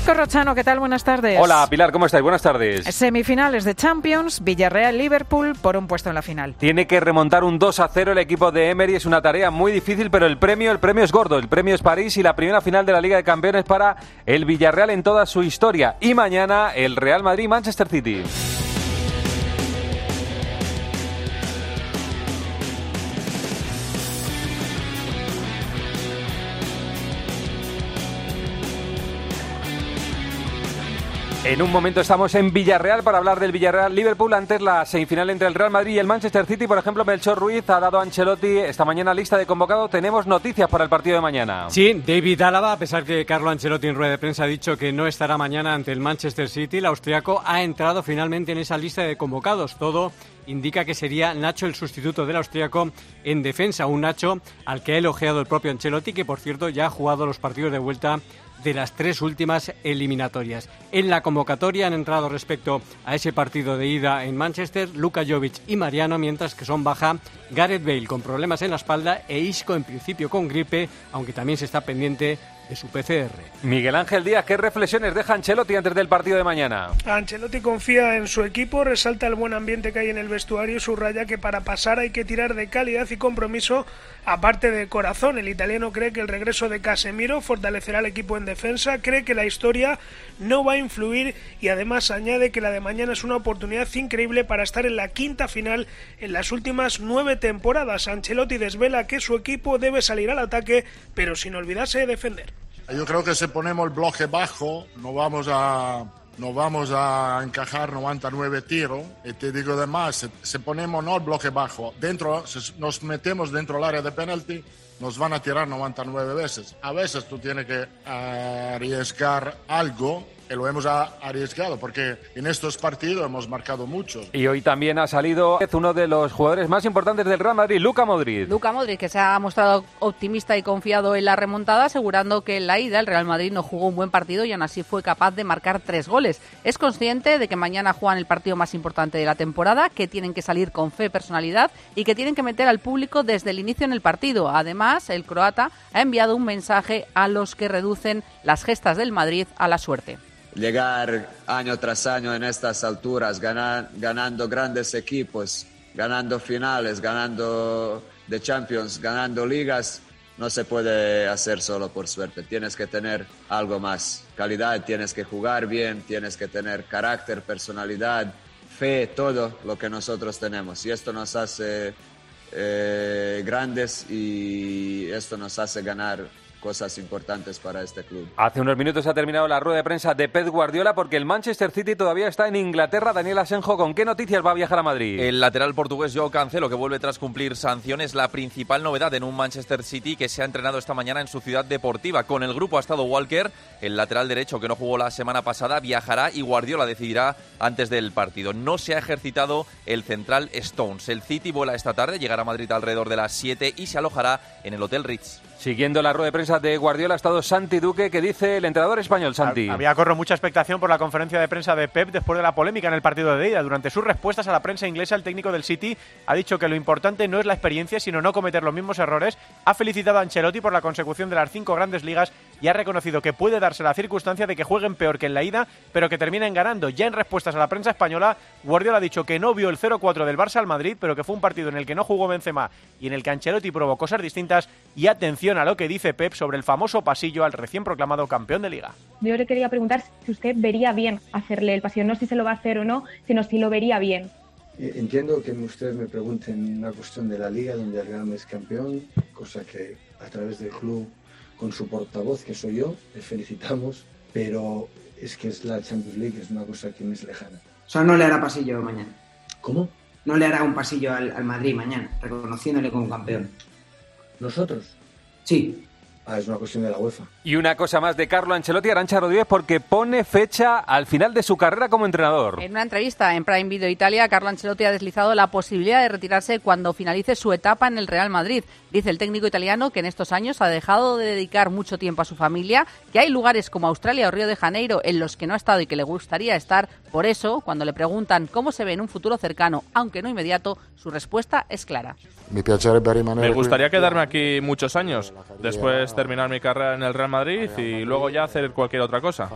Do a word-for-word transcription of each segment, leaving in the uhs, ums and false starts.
Corrochano, ¿qué tal? Buenas tardes. Hola, Pilar, ¿cómo estáis? Buenas tardes. Semifinales de Champions, Villarreal-Liverpool por un puesto en la final. Tiene que remontar un dos a cero el equipo de Emery, es una tarea muy difícil, pero el premio, el premio es gordo, el premio es París y la primera final de la Liga de Campeones para el Villarreal en toda su historia. Y mañana el Real Madrid-Manchester City. En un momento estamos en Villarreal para hablar del Villarreal-Liverpool. Antes la semifinal entre el Real Madrid y el Manchester City. Por ejemplo, Melchor Ruiz ha dado a Ancelotti esta mañana lista de convocados. Tenemos noticias para el partido de mañana. Sí, David Álava, a pesar que Carlo Ancelotti en rueda de prensa ha dicho que no estará mañana ante el Manchester City, el austriaco ha entrado finalmente en esa lista de convocados. Todo indica que sería Nacho el sustituto del austriaco en defensa. Un Nacho al que ha elogiado el propio Ancelotti, que por cierto ya ha jugado los partidos de vuelta de las tres últimas eliminatorias. En la convocatoria han entrado respecto a ese partido de ida en Manchester Luka Jovic y Mariano, mientras que son baja Gareth Bale con problemas en la espalda e Isco en principio con gripe, aunque también se está pendiente de su P C R. Miguel Ángel Díaz, ¿qué reflexiones deja Ancelotti antes del partido de mañana? Ancelotti confía en su equipo, resalta el buen ambiente que hay en el vestuario y subraya que para pasar hay que tirar de calidad y compromiso, aparte de corazón. El italiano cree que el regreso de Casemiro fortalecerá al equipo en defensa, cree que la historia no va a influir y además añade que la de mañana es una oportunidad increíble para estar en la quinta final en las últimas nueve temporadas. Ancelotti desvela que su equipo debe salir al ataque, pero sin olvidarse de defender. Yo creo que si ponemos el bloque bajo, no vamos a, no vamos a encajar noventa y nueve tiros. Y te digo además, si, si ponemos no el bloque bajo, dentro, si nos metemos dentro del área de penalti, nos van a tirar noventa y nueve veces. A veces tú tienes que arriesgar algo, y lo hemos arriesgado, porque en estos partidos hemos marcado mucho. Y hoy también ha salido uno de los jugadores más importantes del Real Madrid, Luka Modric. Luka Modric, que se ha mostrado optimista y confiado en la remontada, asegurando que en la ida el Real Madrid no jugó un buen partido y aún así fue capaz de marcar tres goles. Es consciente de que mañana juegan el partido más importante de la temporada, que tienen que salir con fe y personalidad y que tienen que meter al público desde el inicio en el partido. Además, el croata ha enviado un mensaje a los que reducen las gestas del Madrid a la suerte. Llegar año tras año en estas alturas, ganar, ganando grandes equipos, ganando finales, ganando de Champions, ganando ligas, no se puede hacer solo por suerte. Tienes que tener algo más, calidad, tienes que jugar bien, tienes que tener carácter, personalidad, fe, todo lo que nosotros tenemos. Y esto nos hace eh, grandes y esto nos hace ganar cosas importantes para este club. Hace unos minutos ha terminado la rueda de prensa de Pep Guardiola porque el Manchester City todavía está en Inglaterra. Daniel Asenjo, ¿con qué noticias va a viajar a Madrid? El lateral portugués Joao Cancelo, que vuelve tras cumplir sanciones, la principal novedad en un Manchester City que se ha entrenado esta mañana en su ciudad deportiva. Con el grupo ha estado Walker, el lateral derecho que no jugó la semana pasada, viajará y Guardiola decidirá antes del partido. No se ha ejercitado el central Stones. El City vuela esta tarde, llegará a Madrid alrededor de las siete y se alojará en el Hotel Ritz. Siguiendo la rueda de prensa de Guardiola ha estado Santi Duque. ¿Qué dice el entrenador español, Santi? Había corro mucha expectación por la conferencia de prensa de Pep después de la polémica en el partido de ida. Durante sus respuestas a la prensa inglesa, el técnico del City ha dicho que lo importante no es la experiencia, sino no cometer los mismos errores. Ha felicitado a Ancelotti por la consecución de las cinco grandes ligas y ha reconocido que puede darse la circunstancia de que jueguen peor que en la ida, pero que terminen ganando. Ya en respuestas a la prensa española, Guardiola ha dicho que no vio el cero cuatro del Barça al Madrid, pero que fue un partido en el que no jugó Benzema y en el que Ancelotti probó cosas distintas. Y atención a lo que dice Pep sobre el famoso pasillo al recién proclamado campeón de Liga. Yo le quería preguntar si usted vería bien hacerle el pasillo, no si se lo va a hacer o no, sino si lo vería bien. Entiendo que ustedes me pregunten una cuestión de la Liga, donde el Real Madrid es campeón, cosa que a través del club, con su portavoz, que soy yo, les felicitamos, pero es que es la Champions League, es una cosa que me es lejana. O sea, no le hará pasillo mañana. ¿Cómo? No le hará un pasillo al, al Madrid mañana, reconociéndole como campeón. ¿Nosotros? Sí. Ah, es una cuestión de la UEFA. Y una cosa más de Carlo Ancelotti, Arantxa Rodríguez, porque pone fecha al final de su carrera como entrenador. En una entrevista en Prime Video Italia, Carlo Ancelotti ha deslizado la posibilidad de retirarse cuando finalice su etapa en el Real Madrid. Dice el técnico italiano que en estos años ha dejado de dedicar mucho tiempo a su familia, que hay lugares como Australia o Río de Janeiro en los que no ha estado y que le gustaría estar. Por eso, cuando le preguntan cómo se ve en un futuro cercano, aunque no inmediato, su respuesta es clara. Me gustaría quedarme aquí muchos años. Después terminar mi carrera en el Real Madrid y luego ya hacer cualquier otra cosa.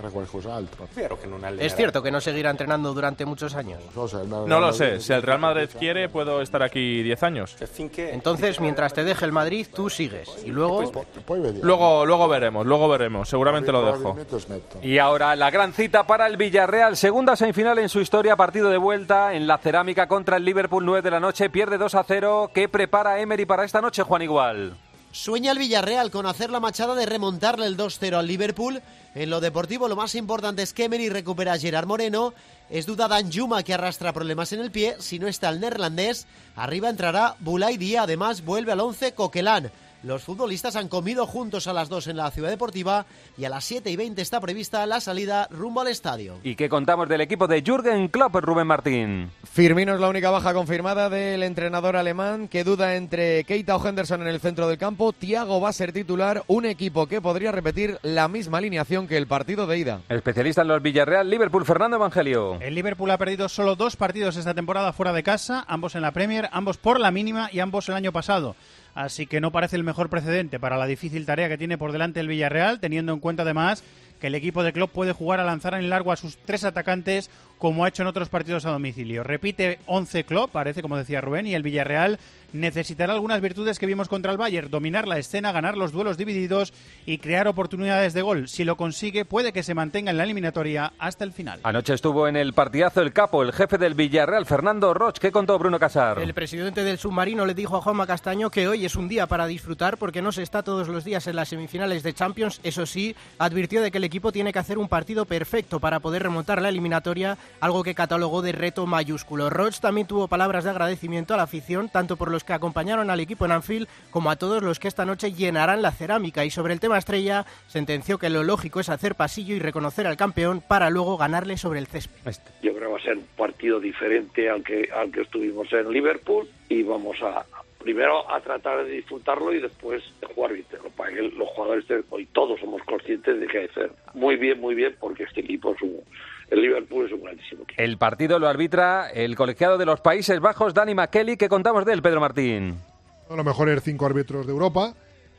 ¿Es cierto que no seguirá entrenando durante muchos años? No lo sé, si el Real Madrid quiere puedo estar aquí diez años. Entonces, mientras te deje el Madrid, tú sigues. Y luego... Luego, luego veremos, luego veremos, seguramente lo dejo. Y ahora la gran cita para el Villarreal, segunda semifinal en su historia, partido de vuelta en la Cerámica contra el Liverpool, nueve de la noche, pierde dos a cero. ¿Qué prepara Emery para esta noche, Juan Igual? Sueña el Villarreal con hacer la machada de remontarle el dos cero al Liverpool. En lo deportivo, lo más importante es que Emery recupera a Gerard Moreno. Es duda Danjuma, que arrastra problemas en el pie. Si no está el neerlandés, arriba entrará Boulaye Dia. Además, vuelve al once Coquelin. Los futbolistas han comido juntos a las dos en la Ciudad Deportiva y a las siete y veinte está prevista la salida rumbo al estadio. ¿Y qué contamos del equipo de Jürgen Klopp, Rubén Martín? Firmino es la única baja confirmada del entrenador alemán, que duda entre Keita o Henderson en el centro del campo. Thiago va a ser titular, un equipo que podría repetir la misma alineación que el partido de ida. Especialista en los Villarreal, Liverpool, Fernando Evangelio. El Liverpool ha perdido solo dos partidos esta temporada fuera de casa, ambos en la Premier, ambos por la mínima y ambos el año pasado. Así que no parece el mejor precedente para la difícil tarea que tiene por delante el Villarreal, teniendo en cuenta además que el equipo de Klopp puede jugar a lanzar en largo a sus tres atacantes, como ha hecho en otros partidos a domicilio. Repite once Klopp, parece, como decía Rubén, y el Villarreal necesitará algunas virtudes que vimos contra el Bayern: dominar la escena, ganar los duelos divididos y crear oportunidades de gol. Si lo consigue, puede que se mantenga en la eliminatoria hasta el final. Anoche estuvo en el partidazo el capo, el jefe del Villarreal, Fernando Roch. ¿Qué contó Bruno Casar? El presidente del submarino le dijo a Juanma Castaño que hoy es un día para disfrutar porque no se está todos los días en las semifinales de Champions. Eso sí, advirtió de que el equipo tiene que hacer un partido perfecto para poder remontar la eliminatoria, algo que catalogó de reto mayúsculo. Roch también tuvo palabras de agradecimiento a la afición, tanto por los que acompañaron al equipo en Anfield como a todos los que esta noche llenarán la Cerámica. Y sobre el tema estrella, sentenció que lo lógico es hacer pasillo y reconocer al campeón para luego ganarle sobre el césped. Yo creo que va a ser un partido diferente al que, al que estuvimos en Liverpool y vamos a primero a tratar de disfrutarlo y después de jugar bien. Para que los jugadores hoy todos somos conscientes de que hay que hacer muy bien, muy bien, porque este equipo es un... El Liverpool es un grandísimo equipo. El partido lo arbitra el colegiado de los Países Bajos, Danny McKelly. ¿Qué contamos de él, Pedro Martín? Uno de los mejores cinco árbitros de Europa,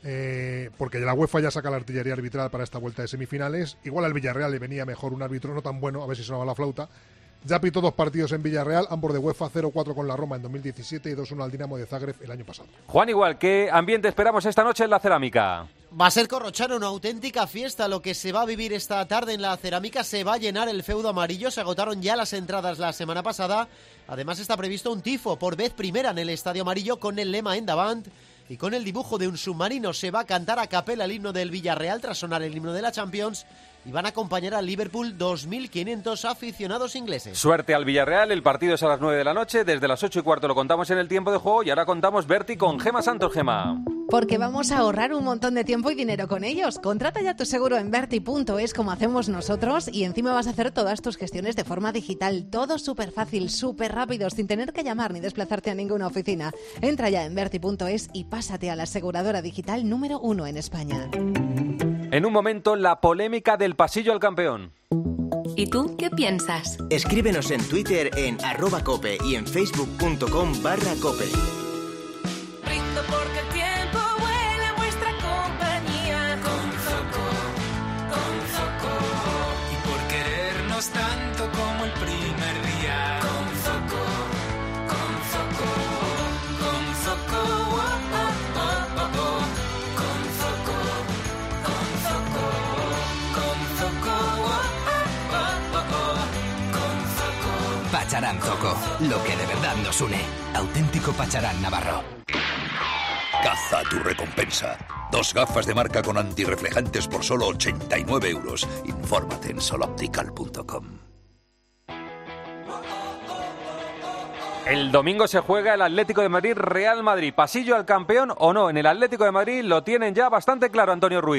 eh, porque la UEFA ya saca la artillería arbitral para esta vuelta de semifinales. Igual al Villarreal le venía mejor un árbitro no tan bueno, a ver si sonaba la flauta. Ya pitó dos partidos en Villarreal, ambos de UEFA, cero cuatro con la Roma en dos mil diecisiete y dos uno al Dinamo de Zagreb el año pasado. Juan Igual, ¿qué ambiente esperamos esta noche en la Cerámica? Va a ser Corrochano, una auténtica fiesta lo que se va a vivir esta tarde en la Cerámica. Se va a llenar el feudo amarillo, se agotaron ya las entradas la semana pasada. Además está previsto un tifo por vez primera en el Estadio Amarillo con el lema Endavant y con el dibujo de un submarino. Se va a cantar a capela el himno del Villarreal tras sonar el himno de la Champions y van a acompañar al Liverpool dos mil quinientos aficionados ingleses. Suerte al Villarreal, el partido es a las nueve de la noche, desde las ocho y cuarto lo contamos en el tiempo de juego y ahora contamos Berti con Gema Santos. Gema. Porque vamos a ahorrar un montón de tiempo y dinero con ellos. Contrata ya tu seguro en Berti punto es como hacemos nosotros y encima vas a hacer todas tus gestiones de forma digital. Todo súper fácil, súper rápido, sin tener que llamar ni desplazarte a ninguna oficina. Entra ya en Berti punto es y pásate a la aseguradora digital número uno en España. En un momento, la polémica del pasillo al campeón. ¿Y tú qué piensas? Escríbenos en Twitter en arroba cope y en facebook punto com barra cope. Brindo porque el tiempo vuela en vuestra compañía. Con Zoco, con Zoco. Y por querernos tanto como el primer día. Con Zoco, con Zoco, con Zoco. Oh, oh, oh, oh, oh. Con Zoco, con Zoco, con Zoco. Oh, oh, oh, oh. Con Zoco. Pacharán Zoco, lo que de verdad nos une. Auténtico Pacharán Navarro. Caza tu recompensa. Dos gafas de marca con antirreflejantes por solo ochenta y nueve euros. Infórmate en soloptical punto com. El domingo se juega el Atlético de Madrid Real Madrid. ¿Pasillo al campeón o no? En el Atlético de Madrid lo tienen ya bastante claro, Antonio Ruiz.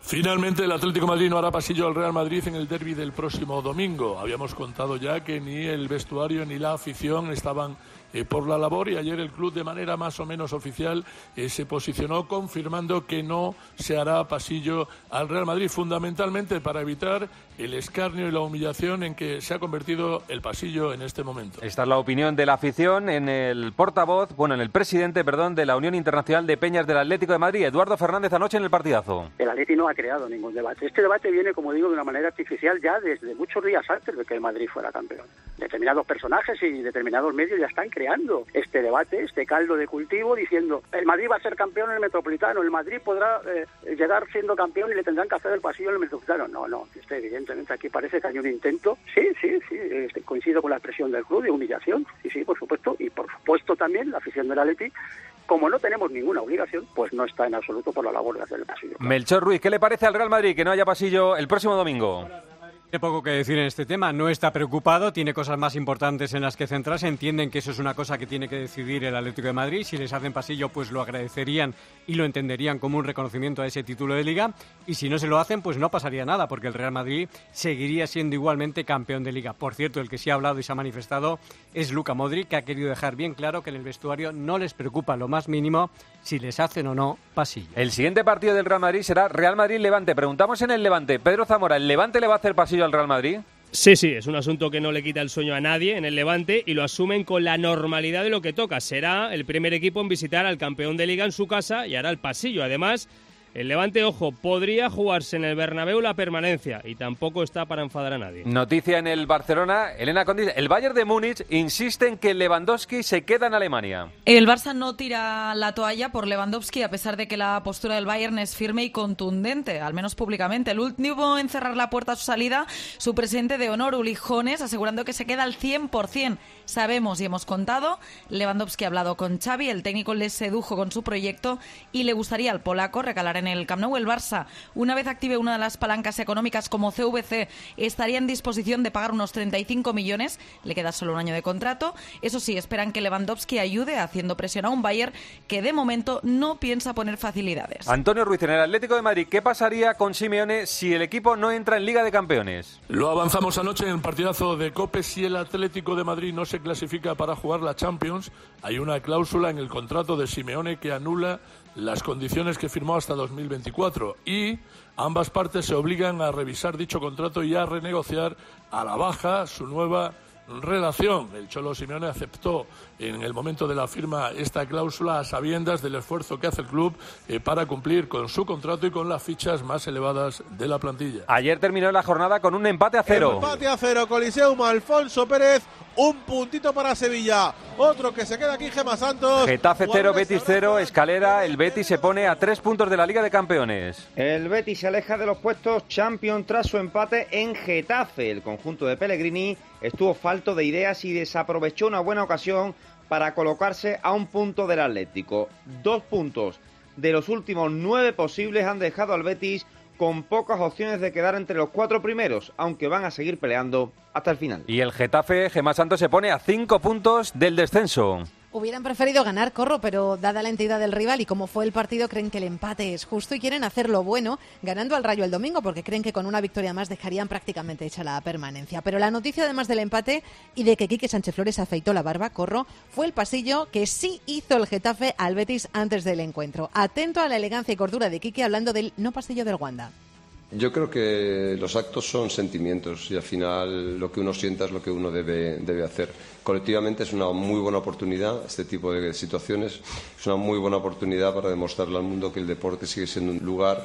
Finalmente, el Atlético de Madrid no hará pasillo al Real Madrid en el derbi del próximo domingo. Habíamos contado ya que ni el vestuario ni la afición estaban eh, por la labor, y ayer el club, de manera más o menos oficial, eh, se posicionó confirmando que no se hará pasillo al Real Madrid, fundamentalmente para evitar el escarnio y la humillación en que se ha convertido el pasillo en este momento. Esta es la opinión de la afición en el portavoz, bueno, en el presidente, perdón, de la Unión Internacional de Peñas del Atlético de Madrid, Eduardo Fernández, anoche en el partidazo. El Atleti no ha creado ningún debate. Este debate viene, como digo, de una manera artificial ya desde muchos días antes de que el Madrid fuera campeón. Determinados personajes y determinados medios ya están creando este debate, este caldo de cultivo, diciendo el Madrid va a ser campeón en el Metropolitano, el Madrid podrá eh, llegar siendo campeón y le tendrán que hacer el pasillo en el Metropolitano. No, no, este, evidentemente aquí parece que hay un intento, sí, sí, sí, este, coincido con la expresión del club, de humillación, sí, sí, por supuesto, y por supuesto también la afición del Atleti, como no tenemos ninguna obligación, pues no está en absoluto por la labor de hacer el pasillo. Melchor Ruiz, ¿qué le parece al Real Madrid que no haya pasillo el próximo domingo? Tiene poco que decir en este tema, no está preocupado, tiene cosas más importantes en las que centrarse, entienden que eso es una cosa que tiene que decidir el Atlético de Madrid, si les hacen pasillo pues lo agradecerían y lo entenderían como un reconocimiento a ese título de Liga, y si no se lo hacen pues no pasaría nada, porque el Real Madrid seguiría siendo igualmente campeón de Liga. Por cierto, el que sí ha hablado y se ha manifestado es Luka Modric, que ha querido dejar bien claro que en el vestuario no les preocupa lo más mínimo si les hacen o no pasillo. El siguiente partido del Real Madrid será Real Madrid-Levante. Preguntamos en el Levante, Pedro Zamora, ¿el Levante le va a hacer pasillo al Real Madrid? Sí, sí, es un asunto que no le quita el sueño a nadie en el Levante y lo asumen con la normalidad de lo que toca. Será el primer equipo en visitar al campeón de Liga en su casa y hará el pasillo. Además, el Levante, ojo, podría jugarse en el Bernabéu la permanencia y tampoco está para enfadar a nadie. Noticia en el Barcelona, Elena Condis, el Bayern de Múnich insiste en que Lewandowski se queda en Alemania. El Barça no tira la toalla por Lewandowski, a pesar de que la postura del Bayern es firme y contundente, al menos públicamente. El último en cerrar la puerta a su salida, su presidente de honor, Uli Hoeneß, asegurando que se queda al cien por ciento. Sabemos y hemos contado, Lewandowski ha hablado con Xavi, el técnico le sedujo con su proyecto y le gustaría al polaco recalar en el Camp Nou. El Barça, una vez active una de las palancas económicas como C V C, estaría en disposición de pagar unos treinta y cinco millones, le queda solo un año de contrato. Eso sí, esperan que Lewandowski ayude haciendo presión a un Bayern que de momento no piensa poner facilidades. Antonio Ruiz, en el Atlético de Madrid, ¿qué pasaría con Simeone si el equipo no entra en Liga de Campeones? Lo avanzamos anoche en el partidazo de COPE. Si el Atlético de Madrid no se clasifica para jugar la Champions, hay una cláusula en el contrato de Simeone que anula las condiciones que firmó hasta dos mil veinticuatro y ambas partes se obligan a revisar dicho contrato y a renegociar a la baja su nueva relación. El Cholo Simeone aceptó en el momento de la firma esta cláusula a sabiendas del esfuerzo que hace el club eh, para cumplir con su contrato y con las fichas más elevadas de la plantilla. Ayer terminó la jornada con un empate a cero. Empate a cero, Coliseum, Alfonso Pérez, un puntito para Sevilla, otro que se queda aquí, Gemma Santos. Getafe cero, Betis cero, Escalera, el Betis se pone a tres puntos de la Liga de Campeones. El Betis se aleja de los puestos Champions tras su empate en Getafe. El conjunto de Pellegrini estuvo falto de ideas y desaprovechó una buena ocasión para colocarse a un punto del Atlético. Dos puntos de los últimos nueve posibles han dejado al Betis con pocas opciones de quedar entre los cuatro primeros, aunque van a seguir peleando hasta el final. Y el Getafe, Gemma Santos, se pone a cinco puntos del descenso. Hubieran preferido ganar, Corro, pero dada la entidad del rival y como fue el partido, creen que el empate es justo y quieren hacerlo bueno, ganando al Rayo el domingo, porque creen que con una victoria más dejarían prácticamente hecha la permanencia. Pero la noticia, además del empate y de que Quique Sánchez Flores afeitó la barba, Corro, fue el pasillo que sí hizo el Getafe al Betis antes del encuentro. Atento a la elegancia y cordura de Quique hablando del no pasillo del Wanda. Yo creo que los actos son sentimientos y al final lo que uno sienta es lo que uno debe, debe hacer. Colectivamente es una muy buena oportunidad, este tipo de situaciones, es una muy buena oportunidad para demostrarle al mundo que el deporte sigue siendo un lugar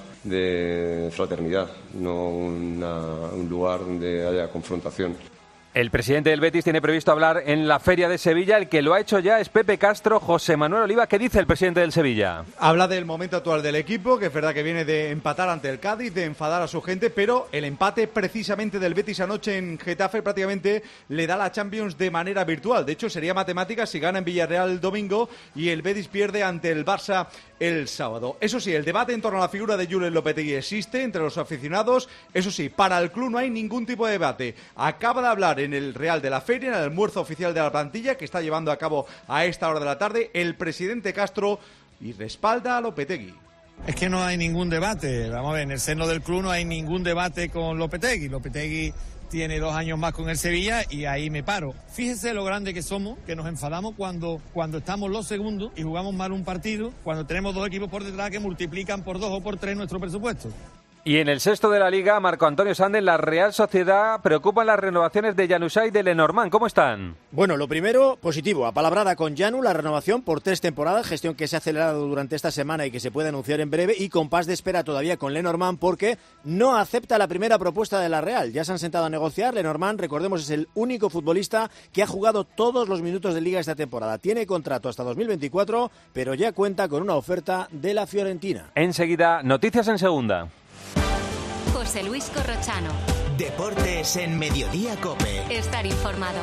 de fraternidad, no una, un lugar donde haya confrontación. El presidente del Betis tiene previsto hablar en la Feria de Sevilla. El que lo ha hecho ya es Pepe Castro. José Manuel Oliva, ¿qué dice el presidente del Sevilla? Habla del momento actual del equipo, que es verdad que viene de empatar ante el Cádiz, de enfadar a su gente, pero el empate precisamente del Betis anoche en Getafe prácticamente le da la Champions de manera virtual. De hecho, sería matemática si gana en Villarreal el domingo y el Betis pierde ante el Barça el sábado. Eso sí, el debate en torno a la figura de Julen Lopetegui existe entre los aficionados. Eso sí, para el club no hay ningún tipo de debate. Acaba de hablar en el Real de la Feria, en el almuerzo oficial de la plantilla que está llevando a cabo a esta hora de la tarde, el presidente Castro y respalda a Lopetegui. Es que no hay ningún debate, vamos a ver, en el seno del club no hay ningún debate con Lopetegui. Lopetegui tiene dos años más con el Sevilla y ahí me paro. Fíjese lo grande que somos, que nos enfadamos cuando, cuando estamos los segundos y jugamos mal un partido, cuando tenemos dos equipos por detrás que multiplican por dos o por tres nuestro presupuesto. Y en el sexto de la Liga, Marco Antonio Sande, la Real Sociedad preocupan las renovaciones de Januzaj y de Lenormand. ¿Cómo están? Bueno, lo primero, positivo. Apalabrada con Janu, la renovación por tres temporadas, gestión que se ha acelerado durante esta semana y que se puede anunciar en breve, y compás de espera todavía con Lenormand porque no acepta la primera propuesta de la Real. Ya se han sentado a negociar. Lenormand, recordemos, es el único futbolista que ha jugado todos los minutos de Liga esta temporada. Tiene contrato hasta dos mil veinticuatro, pero ya cuenta con una oferta de la Fiorentina. Enseguida, noticias en segunda. José Luis Corrochano. Deportes en Mediodía COPE. Estar informado.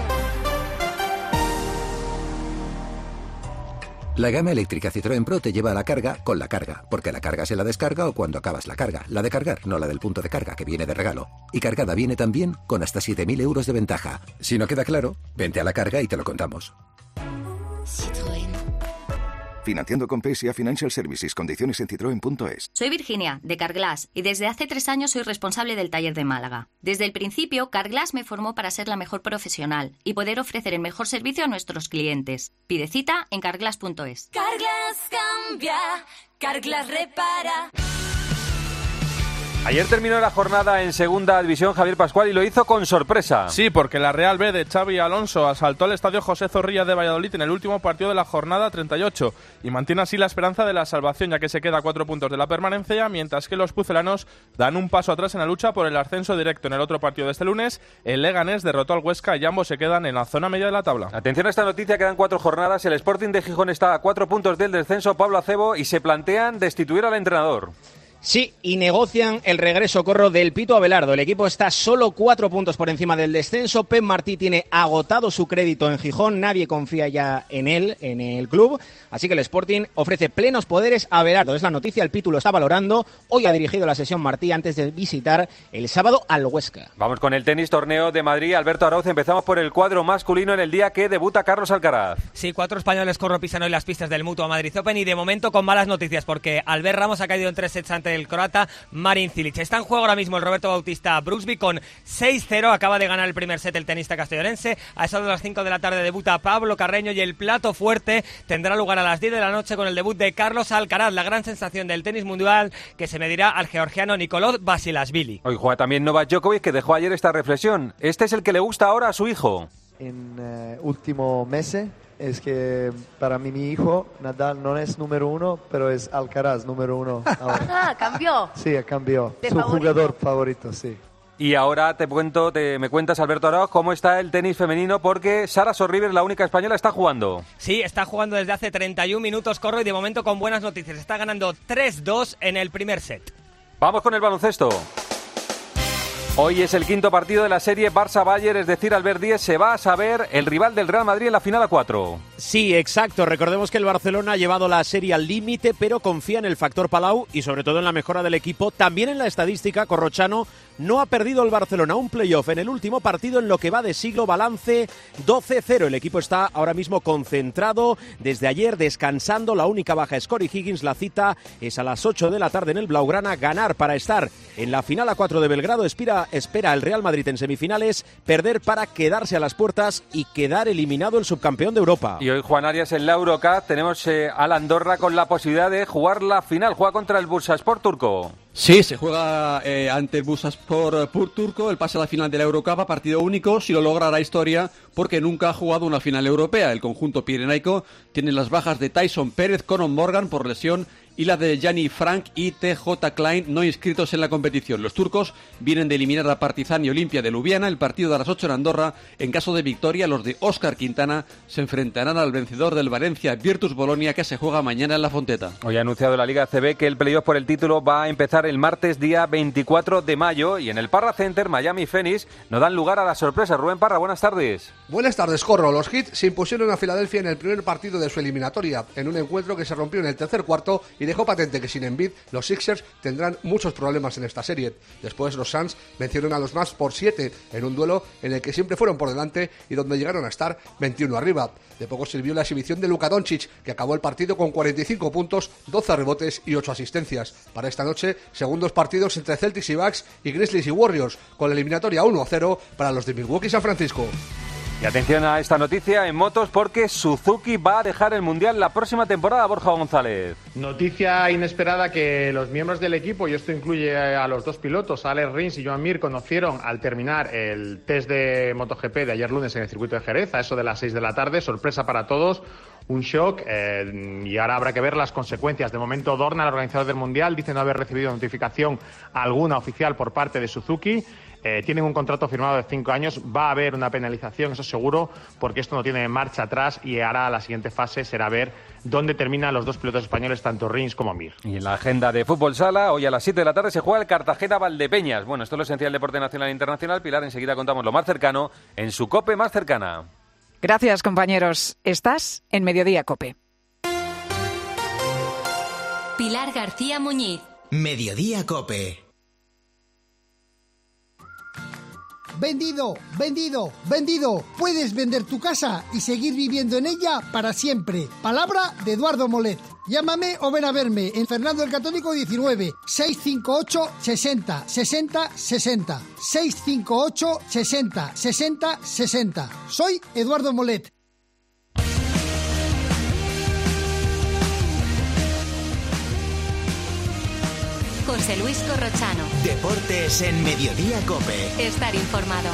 La gama eléctrica Citroën Pro te lleva a la carga con la carga, porque la carga se la descarga o cuando acabas la carga. La de cargar, no la del punto de carga, que viene de regalo. Y cargada viene también con hasta siete mil euros de ventaja. Si no queda claro, vente a la carga y te lo contamos. Citroën. Financiando con P S A Financial Services. Condiciones en citroen punto es. Soy Virginia, de Carglass, y desde hace tres años soy responsable del taller de Málaga. Desde el principio, Carglass me formó para ser la mejor profesional y poder ofrecer el mejor servicio a nuestros clientes. Pide cita en carglass punto es. Carglass cambia, Carglass repara. Ayer terminó la jornada en segunda división Javier Pascual y lo hizo con sorpresa. Sí, porque la Real B de Xavi Alonso asaltó el estadio José Zorrilla de Valladolid en el último partido de la jornada treinta y ocho y mantiene así la esperanza de la salvación, ya que se queda a cuatro puntos de la permanencia, mientras que los pucelanos dan un paso atrás en la lucha por el ascenso directo. En el otro partido de este lunes, el Leganés derrotó al Huesca y ambos se quedan en la zona media de la tabla. Atención a esta noticia, quedan cuatro jornadas, el Sporting de Gijón está a cuatro puntos del descenso, Pablo Acebo, y se plantean destituir al entrenador. Sí, y negocian el regreso, Corro, del Pito Abelardo. El equipo está solo cuatro puntos por encima del descenso. Pep Martí tiene agotado su crédito en Gijón. Nadie confía ya en él, en el club. Así que el Sporting ofrece plenos poderes a Abelardo. Es la noticia, el Pito lo está valorando. Hoy ha dirigido la sesión Martí antes de visitar el sábado al Huesca. Vamos con el tenis torneo de Madrid. Alberto Arauz, empezamos por el cuadro masculino en el día que debuta Carlos Alcaraz. Sí, cuatro españoles, Corro, pisan hoy las pistas del Mutua Madrid Open y de momento con malas noticias porque Albert Ramos ha caído en tres sets ante el croata Marin Cilic. Está en juego ahora mismo el Roberto Bautista Brooksby con seis cero. Acaba de ganar el primer set el tenista castellonense. A eso de las cinco de la tarde debuta Pablo Carreño y el plato fuerte tendrá lugar a las diez de la noche con el debut de Carlos Alcaraz, la gran sensación del tenis mundial, que se medirá al georgiano Nicolás Basilashvili. Hoy juega también Novak Djokovic, que dejó ayer esta reflexión. Este es el que le gusta ahora a su hijo. En eh, último meses es que para mí mi hijo Nadal no es número uno, pero es Alcaraz número uno ahora. Ah, cambió. Sí, cambió. ¿De Su favorito? jugador favorito, sí. Y ahora te cuento, te, me cuentas, Alberto Arauz, cómo está el tenis femenino, porque Sara Sorribes, la única española, está jugando. Sí, está jugando desde hace treinta y un minutos, Corro, y de momento con buenas noticias. Está ganando tres dos en el primer set. Vamos con el baloncesto. Hoy es el quinto partido de la serie Barça-Bayern, es decir, Albert Díez, se va a saber el rival del Real Madrid en la final a cuatro. Sí, exacto. Recordemos que el Barcelona ha llevado la serie al límite, pero confía en el factor Palau y sobre todo en la mejora del equipo. También en la estadística, Corrochano, no ha perdido el Barcelona un playoff en el último partido en lo que va de siglo, balance doce cero. El equipo está ahora mismo concentrado desde ayer, descansando. La única baja es Corey Higgins. La cita es a las ocho de la tarde en el Blaugrana. Ganar para estar en la final a cuatro de Belgrado. Espera, espera el Real Madrid en semifinales, perder para quedarse a las puertas y quedar eliminado el subcampeón de Europa. Y hoy, Juan Arias, en la Eurocup tenemos eh, al Andorra con la posibilidad de jugar la final. Juega contra el Bursaspor turco. Sí, se juega eh, ante el Bursaspor turco el pase a la final de la Eurocup, partido único, si lo logra la historia, porque nunca ha jugado una final europea. El conjunto pirenaico tiene las bajas de Tyson Pérez, Conor Morgan por lesión y la de Gianni Frank y T J Klein, no inscritos en la competición. Los turcos vienen de eliminar a Partizan y Olimpia de Ljubljana. El partido de a las ocho en Andorra. En caso de victoria, los de Óscar Quintana se enfrentarán al vencedor del Valencia Virtus Bolonia, que se juega mañana en La Fonteta. Hoy ha anunciado la Liga A C B que el playoff por el título va a empezar el martes día veinticuatro de mayo, y en el Parra Center, Miami y Phoenix no dan lugar a la sorpresa. Rubén Parra, buenas tardes. Buenas tardes, Corro. Los Heat se impusieron a Filadelfia en el primer partido de su eliminatoria, en un encuentro que se rompió en el tercer cuarto y dejó patente que sin Embiid los Sixers tendrán muchos problemas en esta serie. Después los Suns vencieron a los Mavs por siete en un duelo en el que siempre fueron por delante y donde llegaron a estar veintiuno arriba. De poco sirvió la exhibición de Luka Doncic, que acabó el partido con cuarenta y cinco puntos, doce rebotes y ocho asistencias. Para esta noche, segundos partidos entre Celtics y Bucks y Grizzlies y Warriors, con la eliminatoria uno a cero para los de Milwaukee y San Francisco. Y atención a esta noticia en motos porque Suzuki va a dejar el Mundial la próxima temporada, Borja González. Noticia inesperada que los miembros del equipo, y esto incluye a los dos pilotos, Alex Rins y Joan Mir, conocieron al terminar el test de MotoGP de ayer lunes en el circuito de Jerez, a eso de las seis de la tarde, sorpresa para todos, un shock, eh, y ahora habrá que ver las consecuencias. De momento, Dorna, el organizador del Mundial, dice no haber recibido notificación alguna oficial por parte de Suzuki. Eh, tienen un contrato firmado de cinco años, va a haber una penalización, eso seguro, porque esto no tiene marcha atrás y ahora la siguiente fase será ver dónde terminan los dos pilotos españoles, tanto Rins como Mir. Y en la agenda de Fútbol Sala, hoy a las siete de la tarde se juega el Cartagena-Valdepeñas. Bueno, esto es lo esencial del deporte nacional e internacional. Pilar, enseguida contamos lo más cercano en su COPE más cercana. Gracias, compañeros. Estás en Mediodía COPE. Pilar García Muñiz. Mediodía COPE. Vendido, vendido, vendido. Puedes vender tu casa y seguir viviendo en ella para siempre. Palabra de Eduardo Molet. Llámame o ven a verme en Fernando el Católico diecinueve, seiscientos cincuenta y ocho, sesenta, sesenta, sesenta. seiscientos cincuenta y ocho, sesenta, sesenta, sesenta. Soy Eduardo Molet. José Luis Corrochano. Deportes en Mediodía COPE. Estar informado.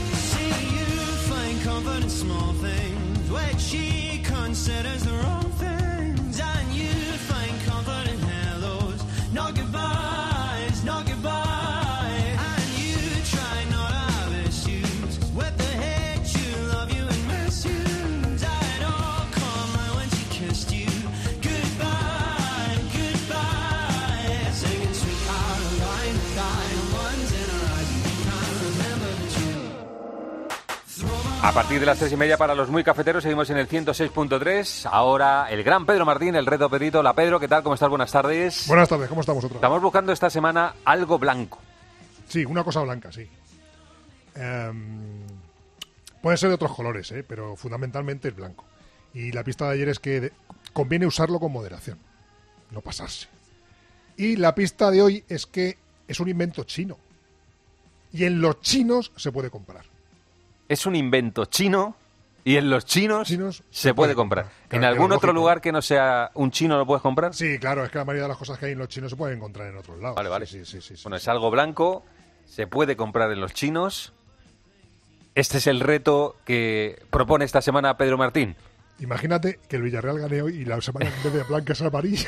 A partir de las tres y media para los muy cafeteros seguimos en el ciento seis punto tres. Ahora el gran Pedro Martín, el reto Pedrito. Hola Pedro, ¿qué tal? ¿Cómo estás? Buenas tardes. Buenas tardes, ¿cómo estamos vosotros? Estamos buscando esta semana algo blanco. Sí, una cosa blanca, sí. Um, pueden ser de otros colores, ¿eh? Pero fundamentalmente es blanco. Y la pista de ayer es que de, conviene usarlo con moderación, no pasarse. Y la pista de hoy es que es un invento chino. Y en los chinos se puede comprar. Es un invento chino y en los chinos, chinos se, se puede, puede comprar. comprar. Claro, ¿en algún otro lógico. lugar que no sea un chino lo puedes comprar? Sí, claro, es que la mayoría de las cosas que hay en los chinos se pueden encontrar en otros lados. Vale, vale. Sí, sí, sí, sí, bueno, sí, es algo blanco, se puede comprar en los chinos. Este es el reto que propone esta semana Pedro Martín. Imagínate que el Villarreal gane hoy y la semana en vez de blanca es amarilla.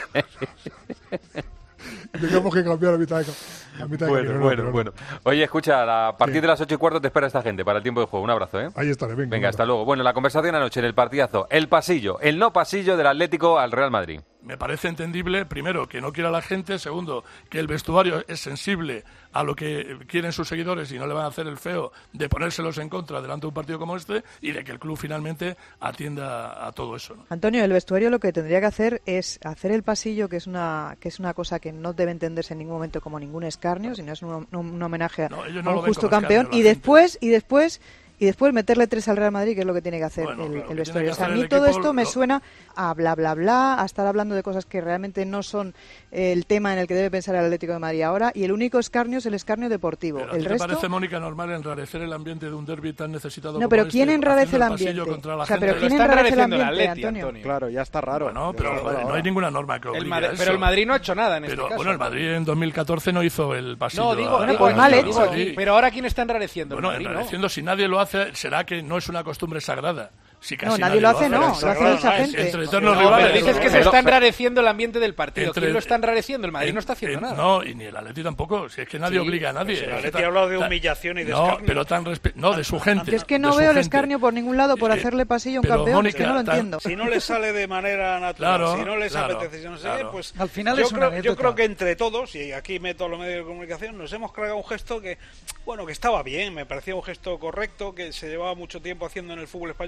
Tengamos que cambiar la mitad de, la mitad bueno, de bueno, no, bueno. Oye, escucha, a partir sí. de las ocho y cuarto te espera esta gente para el tiempo de juego. Un abrazo, ¿eh? Ahí estaré, venga. Venga, hasta luego. Bueno, la conversación anoche en el partidazo. El pasillo, el no pasillo del Atlético al Real Madrid. Me parece entendible, primero, que no quiera la gente, segundo, que el vestuario es sensible a lo que quieren sus seguidores y no le van a hacer el feo de ponérselos en contra delante de un partido como este y de que el club finalmente atienda a todo eso, ¿no? Antonio, el vestuario lo que tendría que hacer es hacer el pasillo, que es una que es una cosa que no debe entenderse en ningún momento como ningún escarnio, sino es un, un, un homenaje no, no a un justo campeón, y después, y después... Y después meterle tres al Real Madrid, que es lo que tiene que hacer bueno, el, claro, el vestuario. O sea, a mí todo esto me lo... suena a bla, bla, bla, a estar hablando de cosas que realmente no son el tema en el que debe pensar el Atlético de Madrid ahora. Y el único escarnio es el escarnio deportivo. Pero el ¿te resto... parece, Mónica, normal enrarecer el ambiente de un derbi tan necesitado no, como pero este? ¿quién enrarece el ambiente? O sea, pero ¿quién enrarece el ambiente, Atleti, Antonio? Antonio? Claro, ya está raro. No, pero no hay ninguna norma que obligue el Madrid, a eso. Pero el Madrid no ha hecho nada en pero, este caso. Bueno, el Madrid en dos mil catorce no hizo el pasillo. No, digo, a, digo pues mal hecho. Pero ahora ¿quién está enrareciendo? Bueno, el Madrid, enrareciendo, ¿no? si nadie lo hace, será que no es una costumbre sagrada. Si casi no, nadie, nadie lo hace, no, lo hace mucha gente. Entre eternos no, rivales. Pero dices que se está enrareciendo el ambiente del partido. Entre, ¿Quién lo está enrareciendo? El Madrid en, no está haciendo en, nada. No, y ni el Atleti tampoco. Si es que nadie sí, obliga a nadie. Pues el Atleti ha hablado de humillación y de no, escarnio. Pero tan respe- no, de su gente. Yo es que no veo el escarnio por ningún lado por hacerle pasillo a un campeón. Mónica, es que no lo tan, entiendo. Si no le sale de manera natural, claro, si no les claro, apetece, si no sé claro. pues al final yo, es creo, una yo creo que entre todos, y aquí meto los medios de comunicación, nos hemos cargado un gesto que, bueno, que estaba bien, me parecía un gesto correcto, que se llevaba mucho tiempo haciendo en el fútbol español, que parecía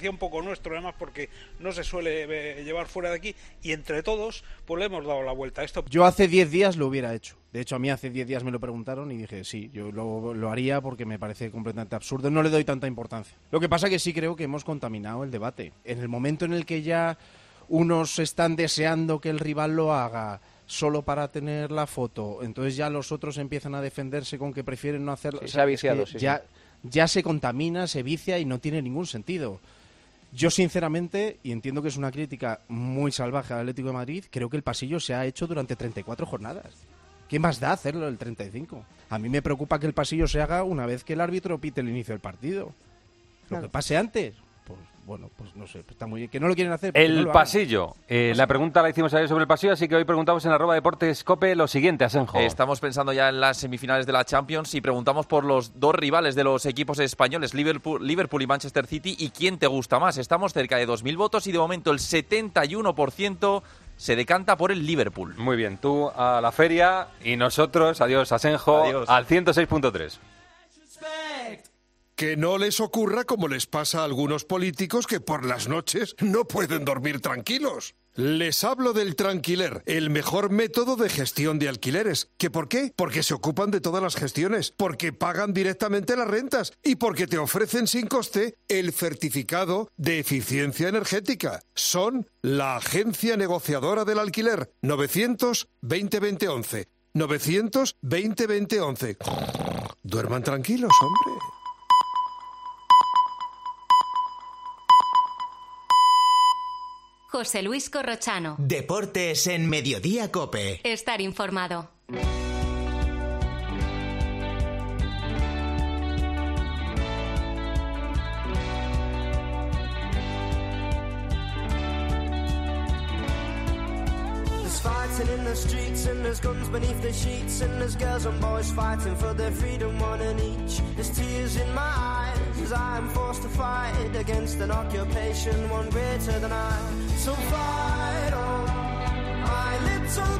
parecía un poco nuestro, además porque no se suele eh, llevar fuera de aquí, y entre todos pues le hemos dado la vuelta a esto. Yo hace diez días lo hubiera hecho. De hecho, a mí hace diez días me lo preguntaron y dije, sí, yo lo, lo haría porque me parece completamente absurdo. No le doy tanta importancia. Lo que pasa que sí creo que hemos contaminado el debate. En el momento en el que ya unos están deseando que el rival lo haga solo para tener la foto, entonces ya los otros empiezan a defenderse con que prefieren no hacerlo. Sí, se ha viciado, es que sí, ya, sí. ya se contamina, se vicia y no tiene ningún sentido. Yo, sinceramente, y entiendo que es una crítica muy salvaje al Atlético de Madrid, creo que el pasillo se ha hecho durante treinta y cuatro jornadas. ¿Qué más da hacerlo el treinta y cinco? A mí me preocupa que el pasillo se haga una vez que el árbitro pite el inicio del partido. Lo Claro. que pase antes, pues bueno, pues no sé, pues está muy bien. Que no lo quieren hacer. pues que El no lo hagan. pasillo. Eh, la pregunta la hicimos ayer sobre el pasillo, así que hoy preguntamos en arroba deportes cope lo siguiente, Asenjo. Estamos pensando ya en las semifinales de la Champions y preguntamos por los dos rivales de los equipos españoles, Liverpool, Liverpool y Manchester City, y quién te gusta más. Estamos cerca de dos mil votos y de momento el setenta y uno por ciento se decanta por el Liverpool. Muy bien, tú a la feria y nosotros, adiós Asenjo, Adiós. al ciento seis punto tres. Que no les ocurra como les pasa a algunos políticos que por las noches no pueden dormir tranquilos. Les hablo del Tranquiler, el mejor método de gestión de alquileres. ¿Qué por qué? Porque se ocupan de todas las gestiones, porque pagan directamente las rentas y porque te ofrecen sin coste el certificado de eficiencia energética. Son la agencia negociadora del alquiler. novecientos veinte veinte once. novecientos veinte veinte once. Duerman tranquilos, hombre. José Luis Corrochano. Deportes en Mediodía Cope. Estar informado. There's fighting in the streets and there's guns beneath the sheets and there's girls and boys fighting for their freedom, one and each. There's tears in my eyes as I am forced to fight against an occupation one greater than I. So fight on, my little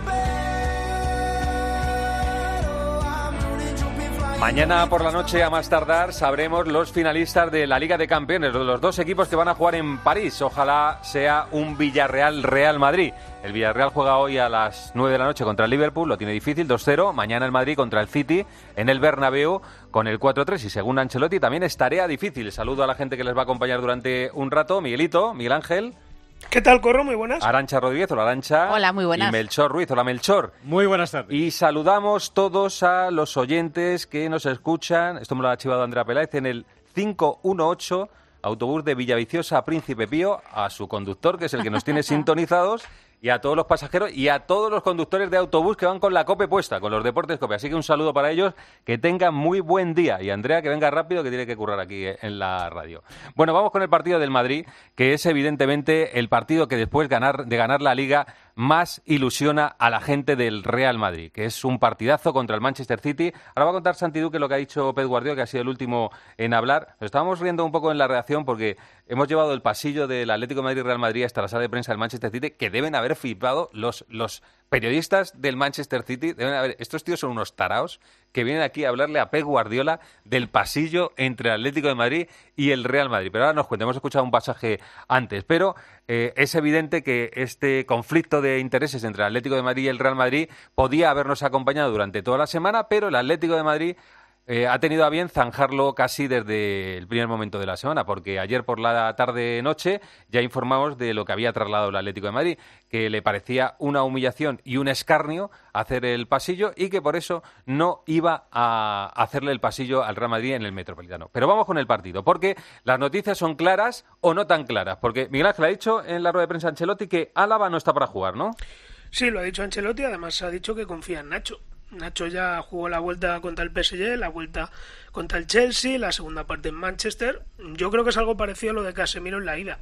bed. Oh, I'm running, jumping, flying. Mañana por la noche, a más tardar, sabremos los finalistas de la Liga de Campeones, los dos equipos que van a jugar en París. Ojalá sea un Villarreal-Real Madrid. El Villarreal juega hoy a las nueve de la noche contra el Liverpool, lo tiene difícil, dos cero. Mañana el Madrid contra el City en el Bernabéu con el cuatro tres y según Ancelotti también es tarea difícil. Saludo a la gente que les va a acompañar durante un rato. Miguelito, Miguel Ángel. ¿Qué tal, Corro? Muy buenas. Arantxa Rodríguez, hola Arantxa. Hola, muy buenas. Y Melchor Ruiz, hola Melchor. Muy buenas tardes. Y saludamos todos a los oyentes que nos escuchan, esto me lo ha archivado Andrea Peláez, en el cinco uno ocho, autobús de Villaviciosa a Príncipe Pío, a su conductor, que es el que nos tiene sintonizados, y a todos los pasajeros y a todos los conductores de autobús que van con la COPE puesta, con los deportes COPE. Así que un saludo para ellos, que tengan muy buen día. Y Andrea, que venga rápido, que tiene que currar aquí en la radio. Bueno, vamos con el partido del Madrid, que es evidentemente el partido que después ganar, de ganar la Liga más ilusiona a la gente del Real Madrid, que es un partidazo contra el Manchester City. Ahora va a contar Santi Duque lo que ha dicho Pep Guardiola, que ha sido el último en hablar. Nos estábamos riendo un poco en la reacción porque hemos llevado el pasillo del Atlético de Madrid Real Madrid hasta la sala de prensa del Manchester City, que deben haber flipado los, los periodistas del Manchester City. Deben haber, estos tíos son unos taraos que vienen aquí a hablarle a Pep Guardiola del pasillo entre el Atlético de Madrid y el Real Madrid. Pero ahora nos cuenta, hemos escuchado un pasaje antes, pero eh, es evidente que este conflicto de intereses entre el Atlético de Madrid y el Real Madrid podía habernos acompañado durante toda la semana, pero el Atlético de Madrid Eh, ha tenido a bien zanjarlo casi desde el primer momento de la semana, porque ayer por la tarde-noche ya informamos de lo que había trasladado el Atlético de Madrid, que le parecía una humillación y un escarnio hacer el pasillo y que por eso no iba a hacerle el pasillo al Real Madrid en el Metropolitano. Pero vamos con el partido, porque las noticias son claras o no tan claras, porque Miguel Ángel ha dicho en la rueda de prensa Ancelotti que Álava no está para jugar, ¿no? Sí, lo ha dicho Ancelotti, además ha dicho que confía en Nacho. Nacho ya jugó la vuelta contra el P S G, la vuelta contra el Chelsea, la segunda parte en Manchester. Yo creo que es algo parecido a lo de Casemiro en la ida.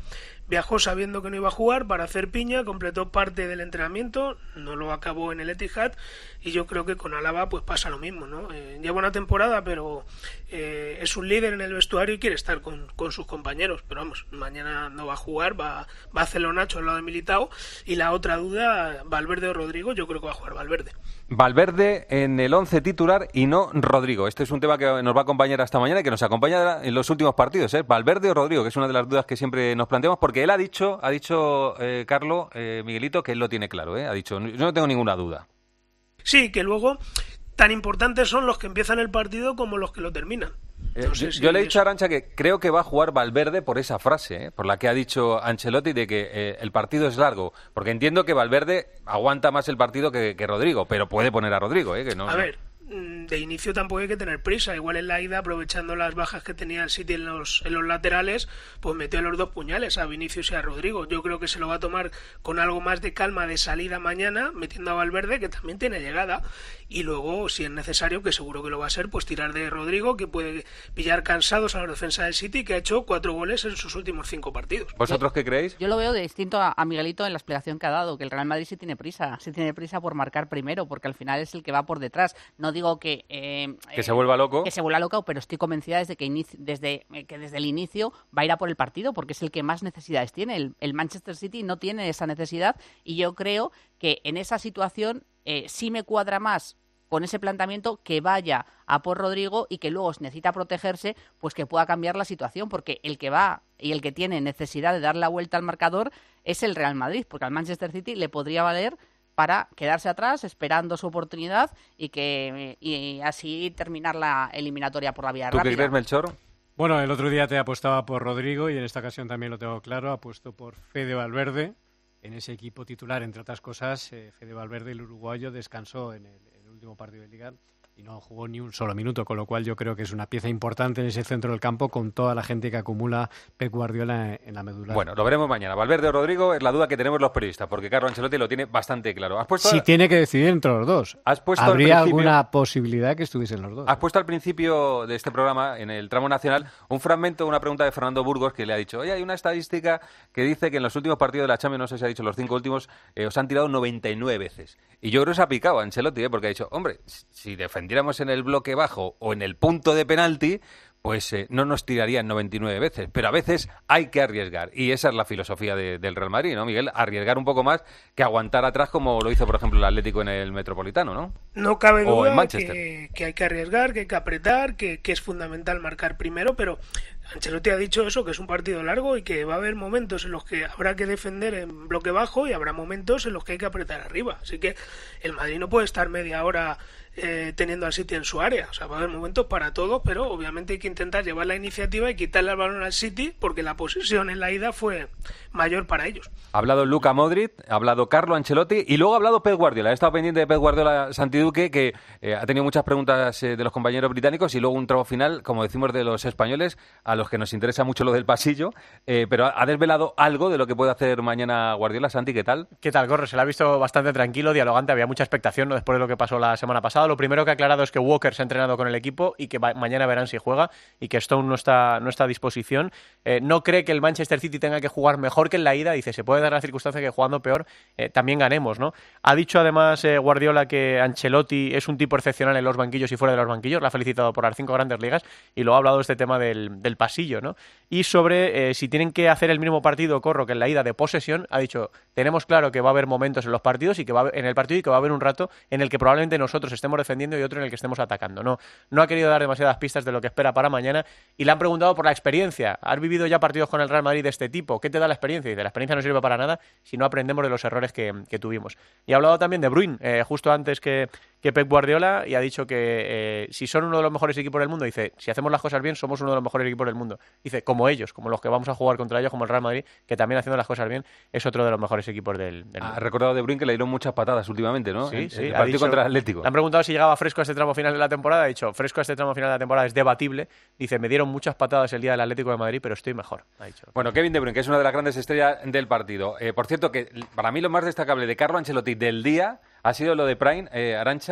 viajó sabiendo que no iba a jugar para hacer piña, completó parte del entrenamiento, no lo acabó en el Etihad, y yo creo que con Álava pues pasa lo mismo, ¿no? Eh, lleva una temporada, pero eh, es un líder en el vestuario y quiere estar con, con sus compañeros, pero vamos, mañana no va a jugar, va, va a hacerlo Nacho al lado de Militao, y la otra duda, Valverde o Rodrigo, yo creo que va a jugar Valverde. Valverde en el once titular y no Rodrigo. Este es un tema que nos va a acompañar hasta mañana y que nos acompaña en los últimos partidos, ¿eh? Valverde o Rodrigo, que es una de las dudas que siempre nos planteamos, porque él ha dicho, ha dicho eh, Carlos, eh, Miguelito, que él lo tiene claro, ¿eh? Ha dicho, yo no tengo ninguna duda. Sí, que luego tan importantes son los que empiezan el partido como los que lo terminan. Eh, no sé si yo le he dicho a Arantxa que creo que va a jugar Valverde por esa frase, ¿eh? Por la que ha dicho Ancelotti de que eh, el partido es largo, porque entiendo que Valverde aguanta más el partido que, que Rodrigo, pero puede poner a Rodrigo, ¿eh? Que no, a no. ver, de inicio tampoco hay que tener prisa, igual en la ida, aprovechando las bajas que tenía el City en los, en los laterales, pues metió los dos puñales a Vinicius y a Rodrigo. Yo creo que se lo va a tomar con algo más de calma de salida mañana, metiendo a Valverde, que también tiene llegada, y luego, si es necesario, que seguro que lo va a ser, pues tirar de Rodrigo, que puede pillar cansados a la defensa del City, que ha hecho cuatro goles en sus últimos cinco partidos. ¿Vosotros qué creéis? Yo lo veo de distinto a, a Miguelito en la explicación que ha dado, que el Real Madrid sí tiene prisa, sí tiene prisa por marcar primero, porque al final es el que va por detrás. No digo que... Eh, que se vuelva loco. Que se vuelva loco, pero estoy convencida desde que, inici- desde, eh, que desde el inicio va a ir a por el partido, porque es el que más necesidades tiene. El, el Manchester City no tiene esa necesidad, y yo creo que en esa situación eh, sí me cuadra más con ese planteamiento que vaya a por Rodrigo, y que luego, si necesita protegerse, pues que pueda cambiar la situación, porque el que va y el que tiene necesidad de dar la vuelta al marcador es el Real Madrid, porque al Manchester City le podría valer para quedarse atrás esperando su oportunidad y que y así terminar la eliminatoria por la vía rápida. ¿Tú qué crees, Melchor? Bueno, el otro día te apostaba por Rodrigo y en esta ocasión también lo tengo claro, apuesto por Fede Valverde. En ese equipo titular, entre otras cosas, eh, Fede Valverde, el uruguayo, descansó en el, en el último partido de Liga y no jugó ni un solo minuto, con lo cual yo creo que es una pieza importante en ese centro del campo con toda la gente que acumula Pep Guardiola en, en la medular. Bueno, lo veremos mañana. Valverde o Rodrigo es la duda que tenemos los periodistas, porque Carlo Ancelotti lo tiene bastante claro. ¿Has puesto Si a... tiene que decidir entre los dos, ¿Has puesto ¿habría al principio... alguna posibilidad que estuviesen los dos? Has puesto al principio de este programa, en el tramo nacional, un fragmento, una pregunta de Fernando Burgos, que le ha dicho, oye, hay una estadística que dice que en los últimos partidos de la Champions, no sé si ha dicho los cinco últimos, eh, os han tirado noventa y nueve veces. Y yo creo que se ha picado a Ancelotti, ¿eh? Porque ha dicho, hombre, si defendiéramos en el bloque bajo o en el punto de penalti, pues eh, no nos tirarían noventa y nueve veces, pero a veces hay que arriesgar, y esa es la filosofía de, del Real Madrid, ¿no, Miguel? Arriesgar un poco más que aguantar atrás, como lo hizo, por ejemplo, el Atlético en el Metropolitano, ¿no? No cabe o duda que, que hay que arriesgar, que hay que apretar, que, que es fundamental marcar primero, pero Ancelotti ha dicho eso, que es un partido largo y que va a haber momentos en los que habrá que defender en bloque bajo y habrá momentos en los que hay que apretar arriba, así que el Madrid no puede estar media hora Eh, teniendo al City en su área, o sea, va a haber momentos para todo, pero obviamente hay que intentar llevar la iniciativa y quitarle el balón al City, porque la posesión en la ida fue mayor para ellos. Ha hablado Luka Modric, ha hablado Carlo Ancelotti y luego ha hablado Pep Guardiola. He estado pendiente de Pep Guardiola Santiduque, que eh, ha tenido muchas preguntas eh, de los compañeros británicos, y luego un tramo final, como decimos, de los españoles, a los que nos interesa mucho lo del pasillo, eh, pero ha desvelado algo de lo que puede hacer mañana Guardiola. Santi, ¿qué tal? ¿Qué tal, Corre? Se la ha visto bastante tranquilo, dialogante, había mucha expectación, ¿no?, después de lo que pasó la semana pasada. Lo primero que ha aclarado es que Walker se ha entrenado con el equipo y que va, mañana verán si juega, y que Stone no está, no está a disposición. Eh, no cree que el Manchester City tenga que jugar mejor que en la ida. Dice, se puede dar la circunstancia que jugando peor eh, también ganemos, ¿no? Ha dicho además eh, Guardiola que Ancelotti es un tipo excepcional en los banquillos y fuera de los banquillos. La ha felicitado por las cinco grandes ligas y lo ha hablado de este tema del, del pasillo, ¿no? Y sobre eh, si tienen que hacer el mismo partido, Corro, que en la ida de posesión, ha dicho, tenemos claro que va a haber momentos en los partidos y que va a haber, en el partido y que va a haber un rato en el que probablemente nosotros estemos defendiendo y otro en el que estemos atacando. No, no ha querido dar demasiadas pistas de lo que espera para mañana, y le han preguntado por la experiencia. ¿Has vivido ya partidos con el Real Madrid de este tipo? ¿Qué te da la experiencia? Y dice, la experiencia no sirve para nada si no aprendemos de los errores que, que tuvimos. Y ha hablado también de Bruyne, eh, justo antes que, que Pep Guardiola, y ha dicho que eh, si son uno de los mejores equipos del mundo, dice, si hacemos las cosas bien, somos uno de los mejores equipos del mundo. Dice, como ellos, como los que vamos a jugar contra ellos, como el Real Madrid, que también haciendo las cosas bien es otro de los mejores equipos del, del mundo. Ha recordado de Bruyne que le dieron muchas patadas últimamente, ¿no? Sí, el, sí. el partido dicho, contra el Atlético. Le han preguntado si llegaba fresco a este tramo final de la temporada. Ha dicho, fresco a este tramo final de la temporada es debatible. Dice, me dieron muchas patadas el día del Atlético de Madrid, pero estoy mejor. Ha dicho. Bueno, Kevin De Bruyne, que es una de las grandes estrellas del partido. Eh, por cierto, que para mí lo más destacable de Carlo Ancelotti del día ha sido lo de Prime, eh, Arantxa,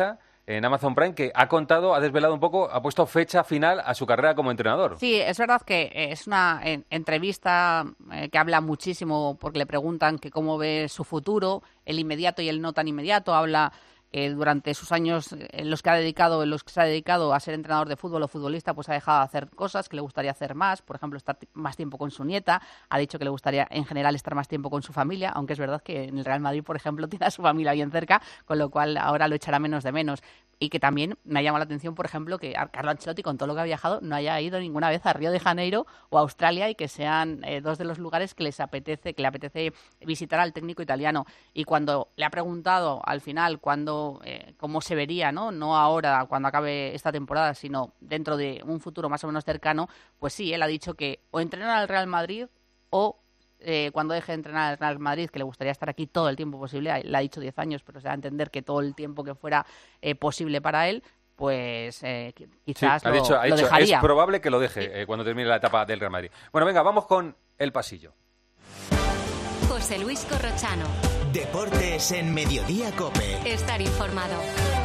en Amazon Prime, que ha contado, ha desvelado un poco, ha puesto fecha final a su carrera como entrenador. Sí, es verdad que es una en, entrevista eh, que habla muchísimo porque le preguntan que cómo ve su futuro, el inmediato y el no tan inmediato. Habla que durante sus años en los que ha dedicado, en los que se ha dedicado a ser entrenador de fútbol o futbolista, pues ha dejado de hacer cosas que le gustaría hacer más, por ejemplo, estar más tiempo con su nieta. Ha dicho que le gustaría, en general, estar más tiempo con su familia, aunque es verdad que en el Real Madrid, por ejemplo, tiene a su familia bien cerca, con lo cual ahora lo echará menos de menos. Y que también me ha llamado la atención, por ejemplo, que Carlo Ancelotti, con todo lo que ha viajado, no haya ido ninguna vez a Río de Janeiro o a Australia, y que sean eh, dos de los lugares que les apetece, que le apetece visitar al técnico italiano. Y cuando le ha preguntado al final cuándo, eh, cómo se vería, ¿no? No ahora, cuando acabe esta temporada, sino dentro de un futuro más o menos cercano, pues sí, él ha dicho que o entrenar al Real Madrid o Eh, cuando deje de entrenar al Real Madrid, que le gustaría estar aquí todo el tiempo posible, le ha dicho diez años, pero se da a entender que todo el tiempo que fuera eh, posible para él, pues eh, quizás sí, ha lo, dicho, ha lo dicho, dejaría. Es probable que lo deje sí. eh, cuando termine la etapa del Real Madrid. Bueno, venga, vamos con el pasillo. José Luis Corrochano. Deportes en Mediodía COPE. Estar informado.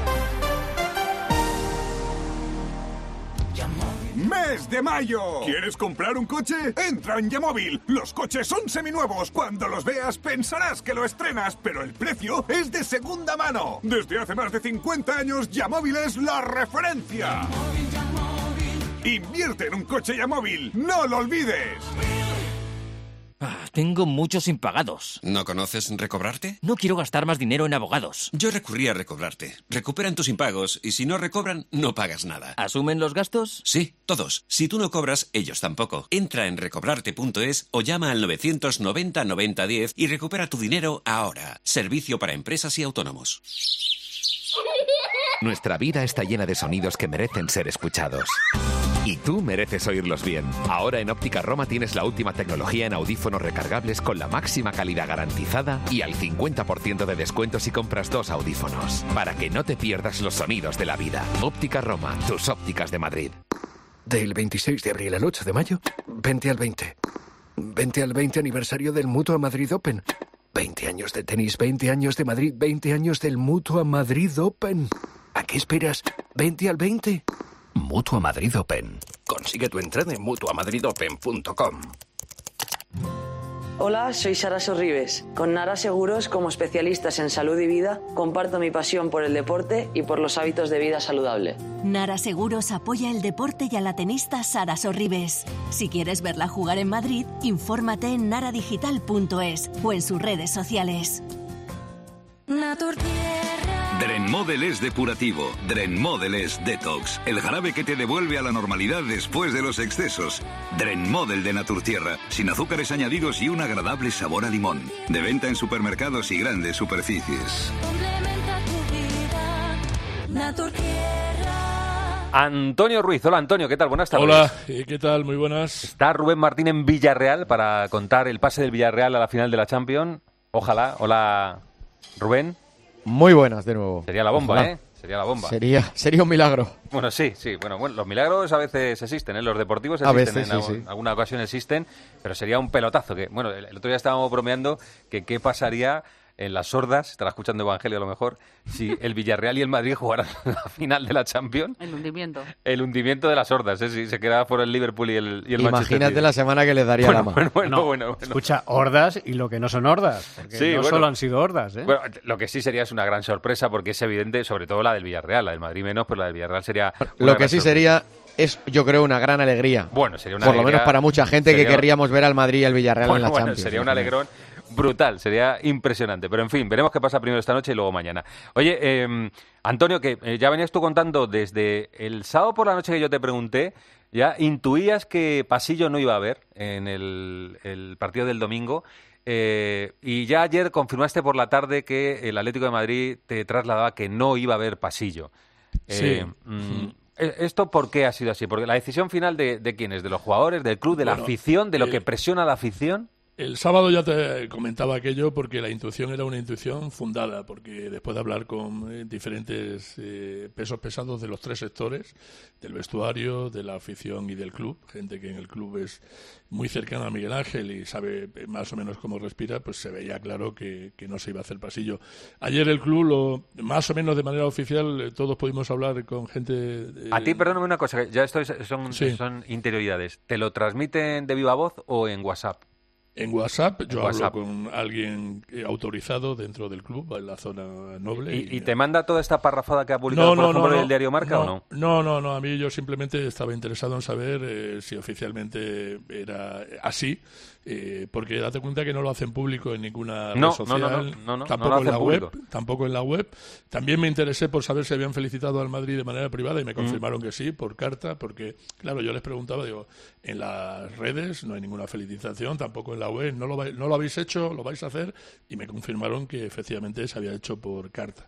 ¡Mes de mayo! ¿Quieres comprar un coche? ¡Entra en Yamóvil! Los coches son seminuevos. Cuando los veas pensarás que lo estrenas, pero el precio es de segunda mano. Desde hace más de cincuenta años, Yamóvil es la referencia. Invierte en un coche Yamóvil. ¡No lo olvides! Ah, tengo muchos impagados. ¿No conoces Recobrarte? No quiero gastar más dinero en abogados. Yo recurrí a Recobrarte. Recuperan tus impagos y si no recobran, no pagas nada. ¿Asumen los gastos? Sí, todos. Si tú no cobras, ellos tampoco. Entra en recobrarte punto es o llama al novecientos noventa noventa diez y recupera tu dinero ahora. Servicio para empresas y autónomos. Nuestra vida está llena de sonidos que merecen ser escuchados. Y tú mereces oírlos bien. Ahora en Óptica Roma tienes la última tecnología en audífonos recargables con la máxima calidad garantizada y al cincuenta por ciento de descuento si compras dos audífonos. Para que no te pierdas los sonidos de la vida. Óptica Roma, tus ópticas de Madrid. Del veintiséis de abril al ocho de mayo, vente al veinte. Vente al veinte aniversario del Mutua Madrid Open. veinte años de tenis, veinte años de Madrid, veinte años del Mutua Madrid Open. ¿A qué esperas? Vente al veinte. Mutua Madrid Open. Consigue tu entrada en mutua madrid open punto com. Hola, soy Sara Sorribes. Con Nara Seguros, como especialistas en salud y vida, comparto mi pasión por el deporte y por los hábitos de vida saludable. Nara Seguros apoya el deporte y a la tenista Sara Sorribes. Si quieres verla jugar en Madrid, infórmate en naradigital punto es o en sus redes sociales. Drenmodel es depurativo, Drenmodel es detox, el jarabe que te devuelve a la normalidad después de los excesos. Drenmodel de Naturtierra, sin azúcares añadidos y un agradable sabor a limón. De venta en supermercados y grandes superficies. Complementa tu vida, Naturtierra. Antonio Ruiz, hola Antonio, ¿qué tal? Buenas tardes. Hola, ¿qué tal? Muy buenas. Está Rubén Martín en Villarreal para contar el pase del Villarreal a la final de la Champions. Ojalá, hola Rubén. Muy buenas de nuevo. Sería la bomba, Ojalá. ¿eh? Sería la bomba. Sería, sería un milagro. Bueno, sí, sí. Bueno, bueno, los milagros a veces existen, ¿eh? Los deportivos A existen, veces, en sí, algún- sí. alguna ocasión existen, pero sería un pelotazo. Que, bueno, el, el otro día estábamos bromeando que qué pasaría en las sordas, estará escuchando Evangelio a lo mejor, si el Villarreal y el Madrid jugaran la final de la Champions. El hundimiento. El hundimiento de las hordas, ¿eh? Si se quedaba por el Liverpool y el, y el Manchester Imagínate City. la semana que les daría Bueno, la mano. bueno, bueno, No, bueno, bueno. Escucha, hordas y lo que no son hordas. Porque Sí, no bueno. solo han sido hordas, ¿eh? Bueno, lo que sí sería es una gran sorpresa porque es evidente, sobre todo la del Villarreal, la del Madrid menos, pero la del Villarreal sería una Lo gran que sí sorpresa. sería es, yo creo, una gran alegría. Bueno, sería una Por lo alegría- menos para mucha gente sería- que querríamos ver al Madrid y al Villarreal Bueno, en la bueno, Champions. sería un alegrón brutal, sería impresionante. Pero en fin, veremos qué pasa primero esta noche y luego mañana. Oye, eh, Antonio, que eh, ya venías tú contando desde el sábado por la noche que yo te pregunté, ya intuías que Pasillo no iba a haber en el, el partido del domingo. eh, y ya ayer confirmaste por la tarde que el Atlético de Madrid te trasladaba que no iba a haber Pasillo. Sí. Eh, mm, ¿Esto por qué ha sido así? Porque la decisión final de, de quién es, de los jugadores, del club, de la Bueno, afición, de lo el- que presiona la afición. El sábado ya te comentaba aquello porque la intuición era una intuición fundada, porque después de hablar con eh, diferentes eh, pesos pesados de los tres sectores, del vestuario, de la afición y del club, gente que en el club es muy cercana a Miguel Ángel y sabe más o menos cómo respira, pues se veía claro que, que no se iba a hacer pasillo. Ayer el club, lo, más o menos de manera oficial, eh, todos pudimos hablar con gente... Eh, a ti, perdóname una cosa, ya esto es, son, sí. son interioridades. ¿Te lo transmiten de viva voz o en WhatsApp? En WhatsApp, yo en WhatsApp. hablo con alguien autorizado dentro del club, en la zona noble. ¿Y, y, y te manda toda esta parrafada que ha publicado, no, por no, ejemplo, no, no, el diario Marca no, o no? No, no, no, a mí yo simplemente estaba interesado en saber eh, si oficialmente era así, eh, porque date cuenta que no lo hacen público en ninguna no, red social, no, no, no, no, tampoco no en la público. web, tampoco en la web. También me interesé por saber si habían felicitado al Madrid de manera privada y me confirmaron mm. que sí, por carta, porque, claro, yo les preguntaba, digo, en las redes no hay ninguna felicitación, tampoco en la web, no lo, no lo habéis hecho, lo vais a hacer, y me confirmaron que efectivamente se había hecho por carta.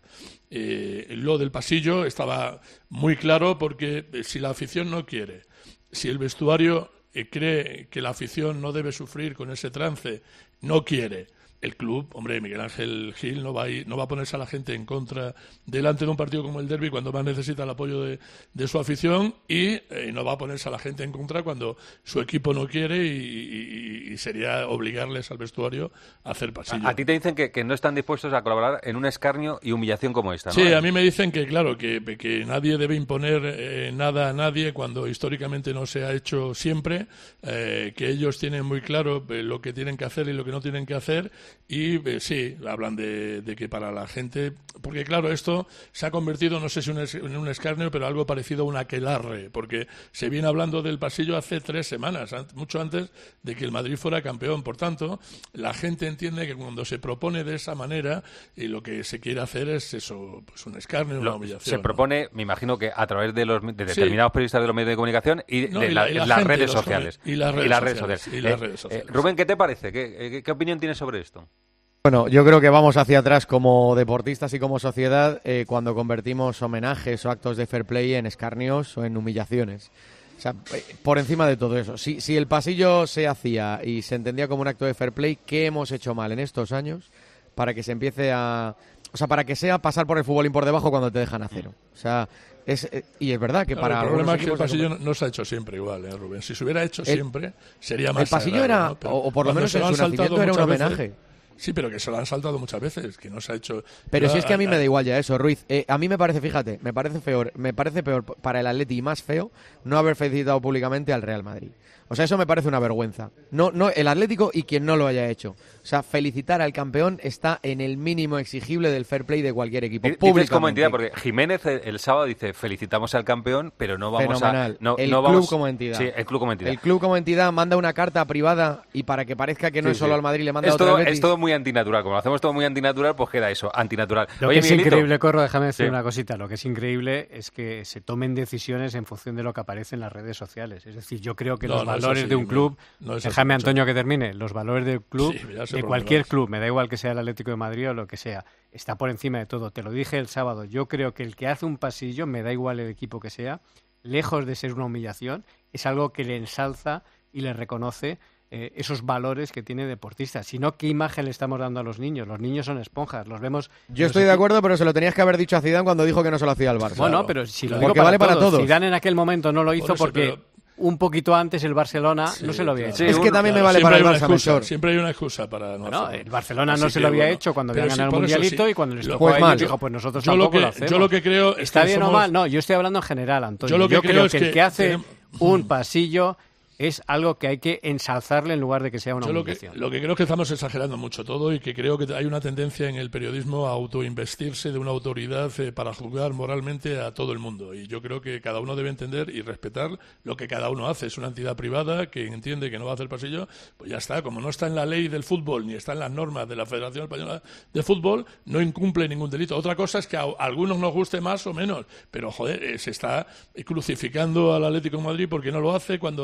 Eh, lo del pasillo estaba muy claro porque si la afición no quiere, si el vestuario eh, cree que la afición no debe sufrir con ese trance, no quiere, el club, hombre, Miguel Ángel Gil no va a ir, no va a ponerse a la gente en contra delante de un partido como el derbi cuando más necesita el apoyo de, de su afición y eh, no va a ponerse a la gente en contra cuando su equipo no quiere y, y, y sería obligarles al vestuario a hacer pasillo. A, a ti te dicen que, que no están dispuestos a colaborar en un escarnio y humillación como esta, ¿no? Sí, a mí me dicen que, claro, que, que nadie debe imponer eh, nada a nadie cuando históricamente no se ha hecho siempre, eh, que ellos tienen muy claro eh, lo que tienen que hacer y lo que no tienen que hacer. Y eh, sí, hablan de, de que para la gente, porque claro, esto se ha convertido, no sé si un es, en un escarnio, pero algo parecido a un aquelarre, porque se viene hablando del pasillo hace tres semanas, an- mucho antes de que el Madrid fuera campeón. Por tanto, la gente entiende que cuando se propone de esa manera, y lo que se quiere hacer es eso, pues un escarnio, una Lo, humillación. se propone, me imagino que a través de los de determinados sí. periodistas de los medios de comunicación y no, de y la, la, y la las, gente, redes los sociales, y las redes y las redes sociales. sociales. Y las Eh, redes sociales. Eh, Rubén, ¿qué te parece? ¿Qué, qué, ¿Qué opinión tienes sobre esto? Bueno, yo creo que vamos hacia atrás como deportistas y como sociedad eh, cuando convertimos homenajes o actos de fair play en escarnios o en humillaciones. O sea, eh, por encima de todo eso, si, si el pasillo se hacía y se entendía como un acto de fair play, ¿qué hemos hecho mal en estos años para que se empiece a... O sea, para que sea pasar por el futbolín por debajo cuando te dejan a cero? O sea... Es, eh, y es verdad que no, para el problema es que el pasillo de... no, no se ha hecho siempre igual, ¿eh, Rubén? Si se hubiera hecho el, siempre sería más el pasillo sagrado, era ¿no? Pero o, o por lo menos en su nacimiento era un homenaje veces, sí, pero que se lo han saltado muchas veces, que no se ha hecho. Pero yo, si es que a mí a, me da igual ya eso, Ruiz. Eh, a mí me parece, fíjate, me parece peor, me parece peor para el Atleti y más feo no haber felicitado públicamente al Real Madrid. O sea, eso me parece una vergüenza. No, no, el Atlético y quien no lo haya hecho. O sea, felicitar al campeón está en el mínimo exigible del fair play de cualquier equipo. Dices como entidad, porque Jiménez el, el sábado dice felicitamos al campeón, pero no vamos Fenomenal. a... No, el no club vamos, como entidad. Sí, el club como entidad. El club como entidad manda una carta privada y para que parezca que no sí, es solo sí. al Madrid le manda es otra todo, al Betis. Es todo muy antinatural. Como lo hacemos todo muy antinatural, pues queda eso, antinatural. Lo Oye, que es Miguelito. increíble, Corro, déjame decir Sí. una cosita. Lo que es increíble es que se tomen decisiones en función de lo que aparece en las redes sociales. Es decir, yo creo que No, los no es valores así, de un no, club... no es Déjame, así, Antonio, que termine. Los valores del club, Sí, ya sé de por cualquier dónde vas. club, me da igual que sea el Atlético de Madrid o lo que sea, está por encima de todo. Te lo dije el sábado. Yo creo que el que hace un pasillo, me da igual el equipo que sea, lejos de ser una humillación, es algo que le ensalza y le reconoce eh, esos valores que tiene deportista. Si no, ¿qué imagen le estamos dando a los niños? Los niños son esponjas, los vemos... Yo estoy de acuerdo, pero se lo tenías que haber dicho a Zidane cuando dijo que no se lo hacía al Barça. Bueno, pero si lo Porque digo para vale para todos. todos. Zidane en aquel momento no lo hizo Por eso, porque... pero- Un poquito antes el Barcelona Sí, no se lo había claro. hecho. Es que también me Claro, vale siempre para el hay una Barça, excusa, Melchor. Siempre hay una excusa para no Bueno, hacerlo. el Barcelona Así no se que, lo había bueno, hecho cuando pero había sí, ganado el por eso Mundialito sí. y cuando les Lo- tocó Pues a mal. ellos dijo, pues nosotros Yo lo tampoco que- lo hacemos. yo lo que creo es ¿Está que bien o somos- mal? No, yo estoy hablando en general, Antonio. Yo lo que creo es que el que que hace tenemos- un pasillo es algo que hay que ensalzarle en lugar de que sea una Yo lo que, humillación. lo que creo es que estamos exagerando mucho todo y que creo que hay una tendencia en el periodismo a autoinvestirse de una autoridad eh, para juzgar moralmente a todo el mundo. Y yo creo que cada uno debe entender y respetar lo que cada uno hace. Es una entidad privada que entiende que no va a hacer pasillo, pues ya está. Como no está en la ley del fútbol ni está en las normas de la Federación Española de Fútbol, no incumple ningún delito. Otra cosa es que a algunos nos guste más o menos, pero joder, eh, se está crucificando al Atlético de Madrid porque no lo hace cuando no ha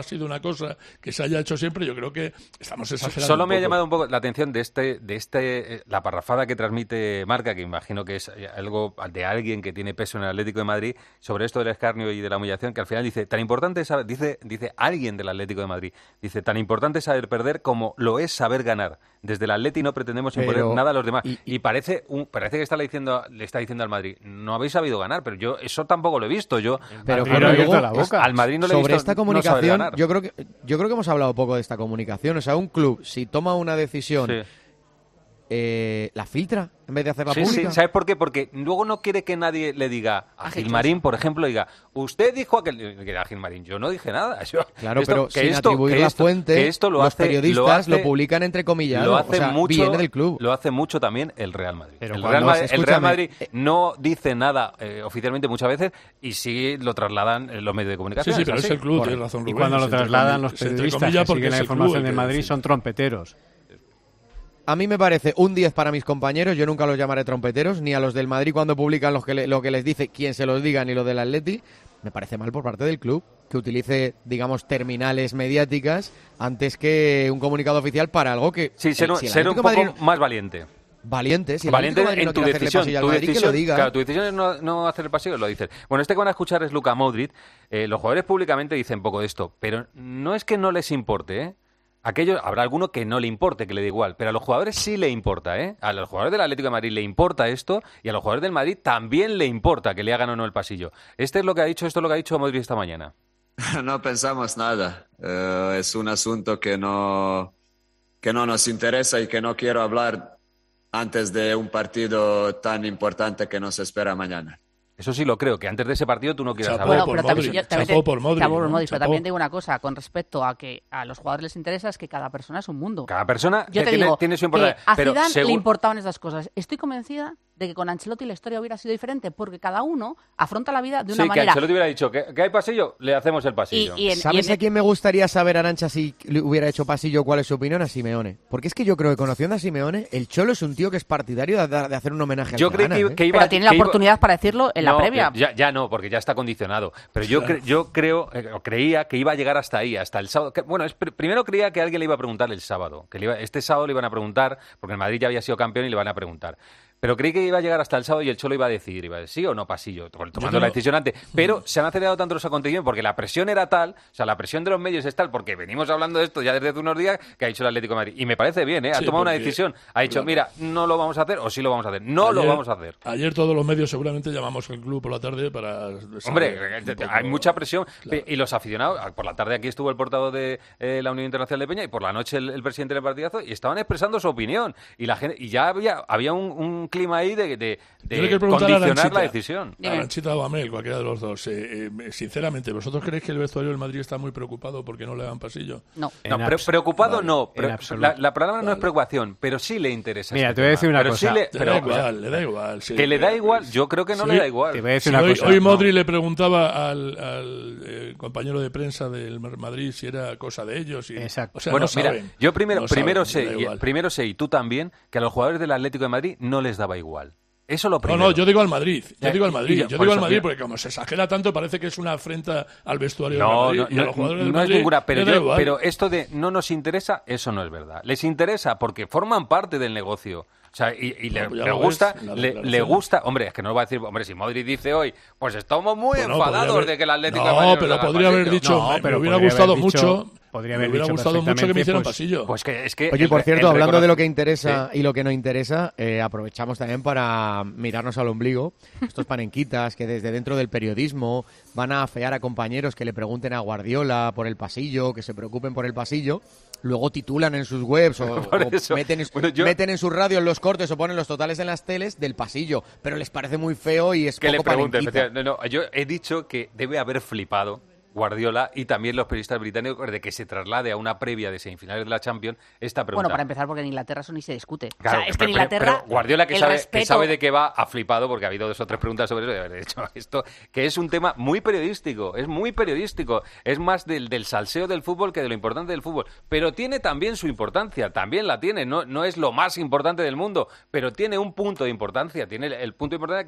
sido una cosa que se haya hecho siempre, yo creo que estamos exagerando. Solo un me ha poco. llamado un poco la atención de este, de este, la parrafada que transmite Marca, que imagino que es algo de alguien que tiene peso en el Atlético de Madrid, sobre esto del escarnio y de la humillación, que al final dice, tan importante es saber, dice, dice alguien del Atlético de Madrid, dice, tan importante es saber perder como lo es saber ganar. Desde el Atleti no pretendemos imponer Pero, nada a los demás. y, y parece un, parece que está le diciendo, le está diciendo al Madrid, no habéis sabido ganar, pero yo eso tampoco lo he visto. Yo Pero, al, pero luego, la boca. al Madrid no le he sobre visto esta no saber comunicación, ganar. yo creo que yo creo que hemos hablado poco de esta comunicación. O sea, un club, si toma una decisión, Sí. eh, la filtra en vez de hacerla Sí, pública. sí, ¿sabes por qué? Porque luego no quiere que nadie le diga a Gilmarín, por ejemplo, diga, usted dijo aquel... Que a Gilmarín, yo no dije nada. Yo, Claro, esto- pero que sin esto- atribuir que la esto- fuente, que esto lo los hace- periodistas lo, hace- lo publican entre comillas. Lo hace o sea, mucho, viene del club. Lo hace mucho también el Real Madrid. Pero el, cuando- Real Madrid el Real escúchame, Madrid no dice nada eh, oficialmente muchas veces y sí lo trasladan en los medios de Sí, comunicación. sí, pero es así. el club, Correcto. tiene razón Y Rubén. cuando lo se entrecomilla- trasladan los se periodistas entrecomilla que porque siguen la es el información club, de hay que Madrid decir. son trompeteros. A mí me parece un diez para mis compañeros, yo nunca los llamaré trompeteros, ni a los del Madrid cuando publican los que le- lo que les dice quien se los diga, ni lo del Atleti. Me parece mal por parte del club que utilice, digamos, terminales mediáticas antes que un comunicado oficial para algo que... Sí, ser, eh, un- si el ser un Atlético poco de Madrid- más valiente. Valiente, si el Valiente Atlético de Madrid en no tu quiere hacerle decisión. pasillo al Tu Madrid, que decisión, lo diga. claro, tu decisión es no, no hacer el pasillo, lo dices. Bueno, este que van a escuchar es Luka Modric. Eh, los jugadores públicamente dicen poco de esto, pero no es que no les importe, ¿eh? Aquello, habrá alguno que no le importe, que le dé igual, pero a los jugadores sí le importa, ¿eh? A los jugadores del Atlético de Madrid le importa esto y a los jugadores del Madrid también le importa que le hagan o no el pasillo. Este es lo que ha dicho, esto es lo que ha dicho Modric esta mañana. No pensamos nada. Eh, es un asunto que no, que no nos interesa y que no quiero hablar antes de un partido tan importante que nos espera mañana. Eso sí lo creo, que antes de ese partido tú no quieras Chapó hablar. por Pero también, Modric, yo- también chapó te- por Modric, chapó por ¿no? Modric, pero Chapó. también digo una cosa, con respecto a que a los jugadores les interesa, es que cada persona es un mundo. Cada persona Yo te tiene, digo tiene su que importancia. a pero Zidane según- le importaban estas cosas. Estoy convencida de que con Ancelotti la historia hubiera sido diferente, porque cada uno afronta la vida de una Sí, que manera. Ancelotti hubiera dicho que, que hay pasillo, le hacemos el pasillo. Y- y en- ¿Sabes y en- a quién me gustaría saber, Arantxa, si le hubiera hecho pasillo, cuál es su opinión? A Simeone. Porque es que yo creo que conociendo a Simeone, el Cholo es un tío que es partidario de, de hacer un homenaje al Yo que creí gana, que, ¿eh? que iba Pero tiene la que iba- oportunidad para decirlo en la No, previa. que Ya, ya no, porque ya está condicionado. Pero yo, Claro. cre- yo creo, eh, o creía que iba a llegar hasta ahí, hasta el sábado. Que- bueno, es, pr- primero creía que alguien le iba a preguntar el sábado. Que le iba- este sábado le iban a preguntar, porque el Madrid ya había sido campeón y le van a preguntar. Pero creí que iba a llegar hasta el sábado y el Cholo iba a decidir, iba a decir sí o no pasillo, tomando creo- la decisión antes. Pero se han acelerado tanto los acontecimientos porque la presión era tal, o sea, la presión de los medios es tal, porque venimos hablando de esto ya desde hace unos días, que ha dicho el Atlético de Madrid. Y me parece bien, ¿eh? Ha Sí, tomado una porque- decisión. Ha dicho, claro. mira, no lo vamos a hacer o sí lo vamos a hacer. No lo Ayer- vamos a hacer. Ayer todos los medios seguramente llamamos al club por la tarde para... Hombre, saber un eh, poco- hay mucha presión. Y los aficionados, por la tarde aquí estuvo el portavoz de eh, la Unión Internacional de Peña y por la noche el, el presidente del partidazo y estaban expresando su opinión. Y la gente y ya había había un, un clima ahí de, de, de Yo le quiero preguntar a condicionar Aranchita, la decisión. a Aranchita o a Mel, cualquiera de los dos. Eh, eh, sinceramente, ¿vosotros creéis que el vestuario del Madrid está muy preocupado porque no le dan pasillo? No. No, En pre- abs- preocupado Vale, no. en Pre- absoluto. la, la palabra no es Vale. preocupación, pero sí le interesa. Mira, este te voy a decir tema. una Pero cosa. sí le, Le pero- da igual, le da igual. sí. que le da igual, yo creo que no Sí, le da igual. Te voy a decir Si una hoy, cosa. hoy no. Modri le preguntaba al, al, eh, compañero de prensa del Madrid si era cosa de ellos. Y, Exacto. O sea, Bueno, no mira, saben, yo primero, no primero saben, sé, da y- igual. primero sé, y tú también, que a los jugadores del Atlético de Madrid no les daba igual. Eso lo No, primero. no, yo digo al Madrid. Yo Ya, digo al y- Madrid. y- Yo por digo al eso, Madrid mira. porque como se exagera tanto parece que es una afrenta al vestuario No, del Madrid. no, y a los no, jugadores del no es Madrid ninguna, pero, les da yo- igual. pero esto de no nos interesa, eso no es verdad. Les interesa porque forman parte del negocio. O sea, y, y le, No, pues ya le lo gusta, ves, la le, declaración. le gusta, hombre, es que no lo va a decir, hombre, si Modric dice hoy, pues estamos muy Bueno, enfadados podría haber- de que el Atlético no, de Madrid nos pero haga el podría haber pasillo. dicho, No, me, pero me hubiera podría gustado haber dicho- mucho, podría me haber hubiera dicho gustado mucho que me perfectamente, hicieran pues, pasillo. Pues que es que Oye, el- por cierto, el hablando de lo que reconoce- interesa Sí. y lo que no interesa, eh, aprovechamos también para mirarnos al ombligo. Estos panenquitas que desde dentro del periodismo van a afear a compañeros que le pregunten a Guardiola por el pasillo, que se preocupen por el pasillo, luego titulan en sus webs o, Por o eso. meten, en- Bueno, yo- meten en sus radios los cortes o ponen los totales en las teles del pasillo, pero les parece muy feo y es Que le poco pregunte, panenquita. efectivamente. No, no, yo he dicho que debe haber flipado Guardiola y también los periodistas británicos de que se traslade a una previa de semifinales de la Champions esta pregunta. Bueno, para empezar, porque en Inglaterra eso ni se discute. Claro, o sea, es que pero- en Inglaterra. pero Guardiola que el sabe, respeto- que sabe de qué va, ha flipado porque ha habido dos o tres preguntas sobre eso de haber dicho esto, que es un tema muy periodístico, es muy periodístico, es más del, del salseo del fútbol que de lo importante del fútbol, pero tiene también su importancia, también la tiene, no, no es lo más importante del mundo, pero tiene un punto de importancia, tiene el, el punto de importancia que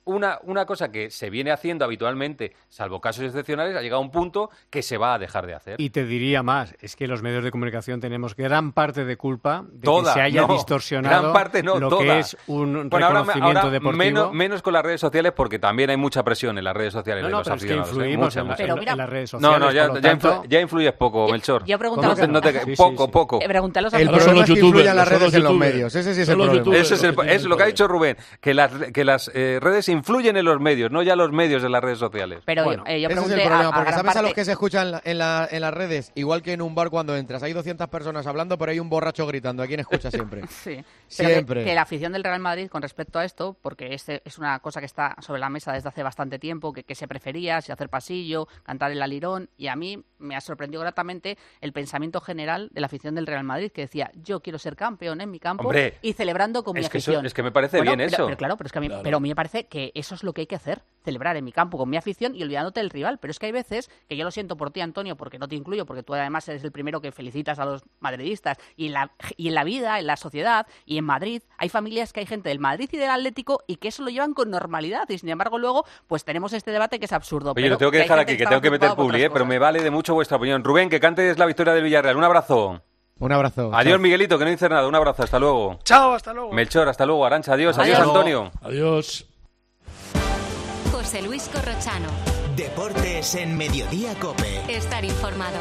una, una cosa que se viene haciendo habitualmente, salvo casos excepcionales, ha llegado a un punto que se va a dejar de hacer. Y te diría más, es que los medios de comunicación tenemos gran parte de culpa de toda, que se haya no, distorsionado gran parte, no, lo toda. que es un bueno, reconocimiento ahora, ahora deportivo. Menos, menos con las redes sociales, porque también hay mucha presión en las redes sociales no, de no, los pero aficionados. Es que influimos ¿eh? mucha, en, mucha. en, mira, en las redes sociales. No, no, ya, ya, tanto, influ, ya influyes poco, yo, Melchor. Yo preguntaba... No te, no te, sí, poco, sí, poco. Sí. Pregunté a los el amigos. problema es que influyan las son redes los en los youtubers. medios. Ese sí es Son el los problema. youtubers. Eso es, el, es lo que ha dicho Rubén, que las, que las eh, redes influyen en los medios, no ya los medios de las redes sociales. Pero bueno, eh, yo ese es pregunté el problema, a, a porque gran sabes parte... a los que se escuchan en, la, en, la, en las redes, igual que en un bar cuando entras, hay doscientas personas hablando, pero hay un borracho gritando. ¿A quién escucha siempre? Sí, siempre. Que, que la afición del Real Madrid con respecto a esto, porque este es una cosa que está sobre la mesa desde hace bastante tiempo, que, que se prefería, si hacer pasillo, cantar el alirón, y a mí me ha sorprendido gratamente el pensamiento general de la afición del Real Madrid, que decía, yo quiero ser campeón en mi campo. Hombre, y celebrando con mi es que afición. Eso, es que me parece bueno, bien pero, eso. Pero claro, pero, es que a mí, claro. pero a mí me parece que eso es lo que hay que hacer, celebrar en mi campo con mi afición y olvidándote del rival. Pero es que hay veces que yo lo siento por ti, Antonio, porque no te incluyo, porque tú además eres el primero que felicitas a los madridistas. Y en la, y en la vida, en la sociedad y en Madrid, hay familias que hay gente del Madrid y del Atlético y que eso lo llevan con normalidad. Y sin embargo, luego, pues tenemos este debate que es absurdo. Oye, pero lo tengo que hay dejar gente aquí, que está tengo que meter preocupada por publi, otras eh, pero cosas. me vale de mucho vuestra opinión. Rubén, que cantes la victoria del Villarreal. Un abrazo. Un abrazo. Adiós, chao. Miguelito, que no dices nada. Un abrazo, hasta luego. Chao, hasta luego. Melchor, hasta luego. Arancha, adiós. Adiós, Adiós. Antonio. Adiós. José Luis Corrochano. Deportes en Mediodía COPE. Estar informado.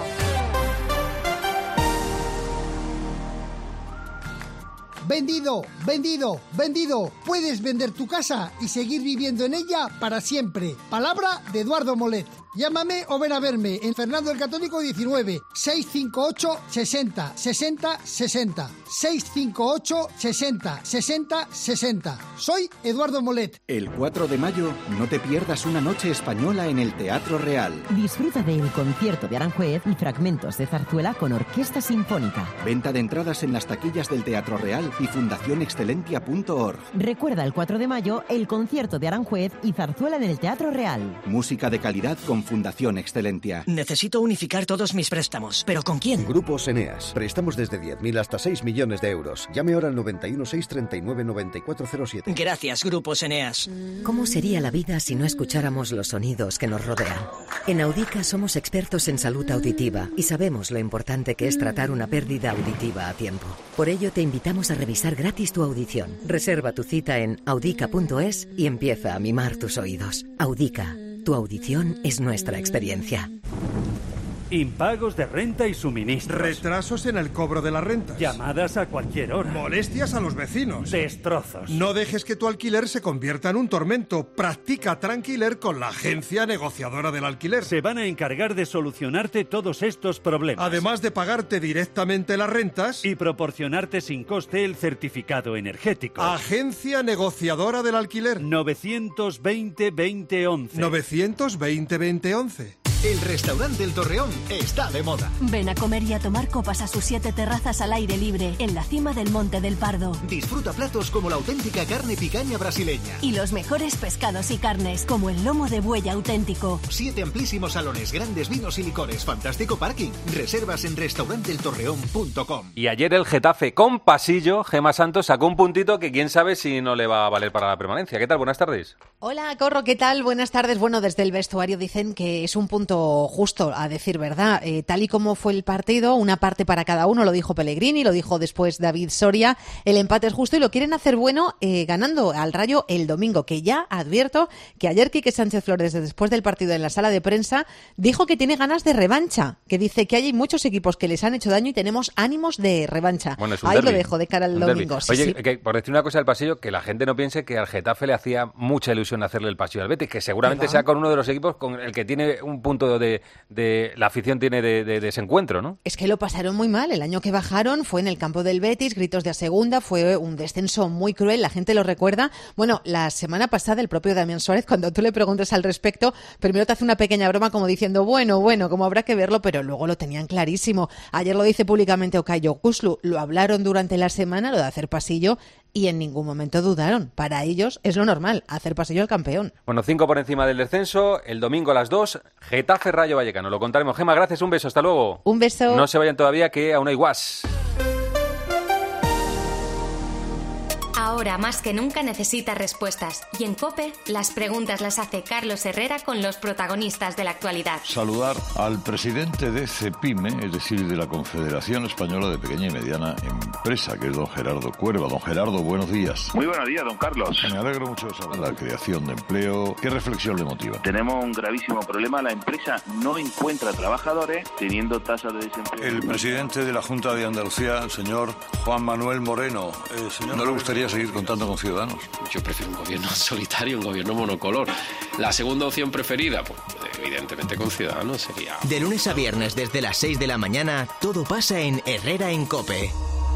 Vendido, vendido, vendido. Puedes vender tu casa y seguir viviendo en ella para siempre. Palabra de Eduardo Molet. Llámame o ven a verme en Fernando el Católico diecinueve, seiscientos cincuenta y ocho, sesenta, sesenta, sesenta. seiscientos cincuenta y ocho, sesenta, sesenta, sesenta. Soy Eduardo Molet. El cuatro de mayo no te pierdas una noche española en el Teatro Real. Disfruta del concierto de Aranjuez y fragmentos de zarzuela con orquesta sinfónica. Venta de entradas en las taquillas del Teatro Real y fundación excelentia punto org. Recuerda el cuatro de mayo el concierto de Aranjuez y zarzuela en el Teatro Real. Música de calidad con Fundación Excelentia. Necesito unificar todos mis préstamos, ¿pero con quién? Grupos Eneas. Préstamos desde diez mil hasta seis millones de euros. Llame ahora al noventa y uno, seiscientos treinta y nueve, noventa y cuatro cero siete. Gracias, Grupos Eneas. ¿Cómo sería la vida si no escucháramos los sonidos que nos rodean? En Audica somos expertos en salud auditiva y sabemos lo importante que es tratar una pérdida auditiva a tiempo. Por ello te invitamos a revisar gratis tu audición. Reserva tu cita en audica punto es y empieza a mimar tus oídos. Audica. Tu audición es nuestra experiencia. Impagos de renta y suministros. Retrasos en el cobro de las rentas. Llamadas a cualquier hora. Molestias a los vecinos. Destrozos. No dejes que tu alquiler se convierta en un tormento. Practica Tranquiler con la agencia negociadora del alquiler. Se van a encargar de solucionarte todos estos problemas. Además de pagarte directamente las rentas y proporcionarte sin coste el certificado energético. Agencia negociadora del alquiler. novecientos veinte, veinte, once. novecientos veinte, veinte, once. El restaurante El Torreón está de moda. Ven a comer y a tomar copas a sus siete terrazas al aire libre, en la cima del Monte del Pardo. Disfruta platos como la auténtica carne picaña brasileña. Y los mejores pescados y carnes, como el lomo de buey auténtico. Siete amplísimos salones, grandes vinos y licores, fantástico parking. Reservas en restaurante el torreón punto com. Y ayer el Getafe con pasillo, Gemma Santos, sacó un puntito que quién sabe si no le va a valer para la permanencia. ¿Qué tal? Buenas tardes. Hola, Corro, ¿qué tal? Buenas tardes. Bueno, desde el vestuario dicen que es un punto justo, a decir verdad. Eh, tal y como fue el partido, una parte para cada uno, lo dijo Pellegrini, lo dijo después David Soria, el empate es justo y lo quieren hacer bueno eh, ganando al Rayo el domingo, que ya advierto que ayer Quique Sánchez Flores, después del partido en la sala de prensa, dijo que tiene ganas de revancha, que dice que hay muchos equipos que les han hecho daño y tenemos ánimos de revancha. Bueno, es un Ahí derbi, lo dejo de cara al un domingo. Sí, Oye, sí. que, por decir una cosa del pasillo, que la gente no piense que al Getafe le hacía mucha ilusión hacerle el pasillo al Betis, que seguramente ¿verdad? sea con uno de los equipos con el que tiene un punto de, de la afición tiene de, de, de desencuentro, ¿no? Es que lo pasaron muy mal. El año que bajaron fue en el campo del Betis, gritos de a segunda, fue un descenso muy cruel, la gente lo recuerda. Bueno, la semana pasada el propio Damián Suárez, cuando tú le preguntas al respecto, primero te hace una pequeña broma como diciendo, bueno, bueno, como habrá que verlo, pero luego lo tenían clarísimo. Ayer lo dice públicamente Okayo Kuslu, lo hablaron durante la semana, lo de hacer pasillo, y en ningún momento dudaron. Para ellos es lo normal, hacer pasillo al campeón. Bueno, cinco por encima del descenso, el domingo a las dos, Getafe Rayo Vallecano. Lo contaremos. Gemma, gracias, un beso, hasta luego. Un beso. No se vayan todavía, que aún hay guas. Ahora más que nunca necesita respuestas. Y en COPE, las preguntas las hace Carlos Herrera con los protagonistas de la actualidad. Saludar al presidente de CEPIME, es decir, de la Confederación Española de Pequeña y Mediana Empresa, que es don Gerardo Cuerva. Don Gerardo, buenos días. Muy buenos días, don Carlos. Me alegro mucho de saber la creación de empleo. ¿Qué reflexión le motiva? Tenemos un gravísimo problema. La empresa no encuentra trabajadores teniendo tasas de desempleo. El presidente de la Junta de Andalucía, el señor Juan Manuel Moreno. Eh, señor, ¿no le gustaría seguir contando con Ciudadanos? Yo prefiero un gobierno solitario, un gobierno monocolor. La segunda opción preferida, pues evidentemente con Ciudadanos sería... De lunes a viernes desde las seis de la mañana, todo pasa en Herrera en COPE.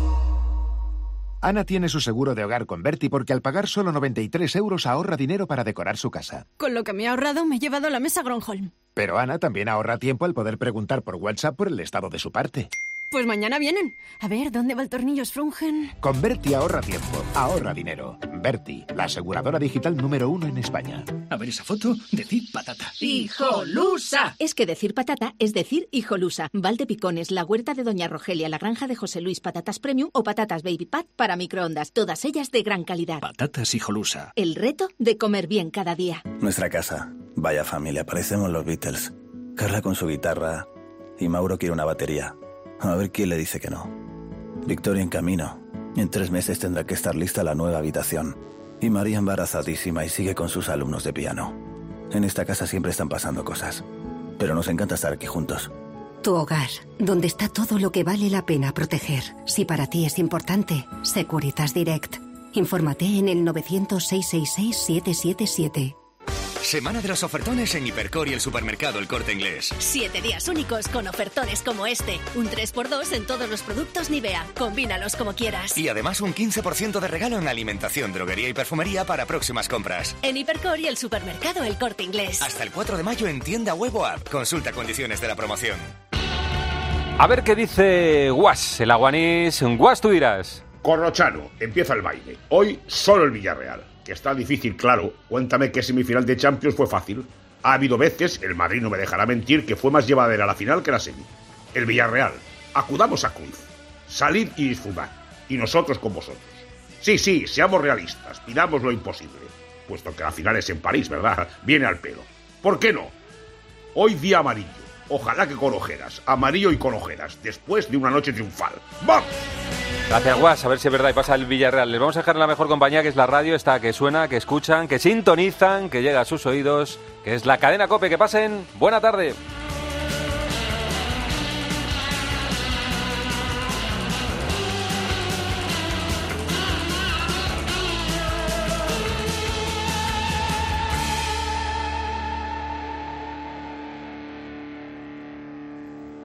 Ana tiene su seguro de hogar con Berti porque al pagar solo noventa y tres euros ahorra dinero para decorar su casa. Con lo que me he ahorrado me he llevado la mesa Gronholm. Pero Ana también ahorra tiempo al poder preguntar por WhatsApp por el estado de su parte. Pues mañana vienen. A ver, ¿dónde va el tornillo Sprungen? Con Berti ahorra tiempo, ahorra dinero. Berti, la aseguradora digital número uno en España. A ver esa foto, decid patata. ¡Hijolusa! Es que decir patata es decir hijolusa. Valdepicones, la huerta de Doña Rogelia, la granja de José Luis, patatas premium o patatas baby pat para microondas. Todas ellas de gran calidad. Patatas hijolusa. El reto de comer bien cada día. Nuestra casa. Vaya familia, parecemos los Beatles. Carla con su guitarra y Mauro quiere una batería. A ver quién le dice que no. Victoria en camino. En tres meses tendrá que estar lista la nueva habitación. Y María embarazadísima y sigue con sus alumnos de piano. En esta casa siempre están pasando cosas. Pero nos encanta estar aquí juntos. Tu hogar, donde está todo lo que vale la pena proteger. Si para ti es importante, Securitas Direct. Infórmate en el novecientos, seiscientos sesenta y seis, siete siete siete. Semana de los ofertones en Hipercor y el supermercado El Corte Inglés. Siete días únicos con ofertones como este. Un tres por dos en todos los productos Nivea. Combínalos como quieras. Y además un quince por ciento de regalo en alimentación, droguería y perfumería para próximas compras. En Hipercor y el supermercado El Corte Inglés. Hasta el cuatro de mayo en tienda web o app. Consulta condiciones de la promoción. A ver qué dice Guas, el aguanís. Guas, tú dirás. Corrochano, empieza el baile. Hoy solo el Villarreal. Que está difícil, claro. Cuéntame qué semifinal de Champions fue fácil. Ha habido veces, el Madrid no me dejará mentir, que fue más llevadera la final que la semi. El Villarreal, acudamos a Cruz. Salid y disfrutad. Y nosotros con vosotros. Sí, sí, seamos realistas, pidamos lo imposible. Puesto que la final es en París, ¿verdad? Viene al pelo. ¿Por qué no? Hoy día amarillo. Ojalá que con ojeras. Amarillo y con ojeras. Después de una noche triunfal. ¡Vamos! Gracias, Guas. A ver si es verdad y pasa el Villarreal. Les vamos a dejar en la mejor compañía, que es la radio, esta que suena, que escuchan, que sintonizan, que llega a sus oídos, que es la cadena COPE. Que pasen buena tarde.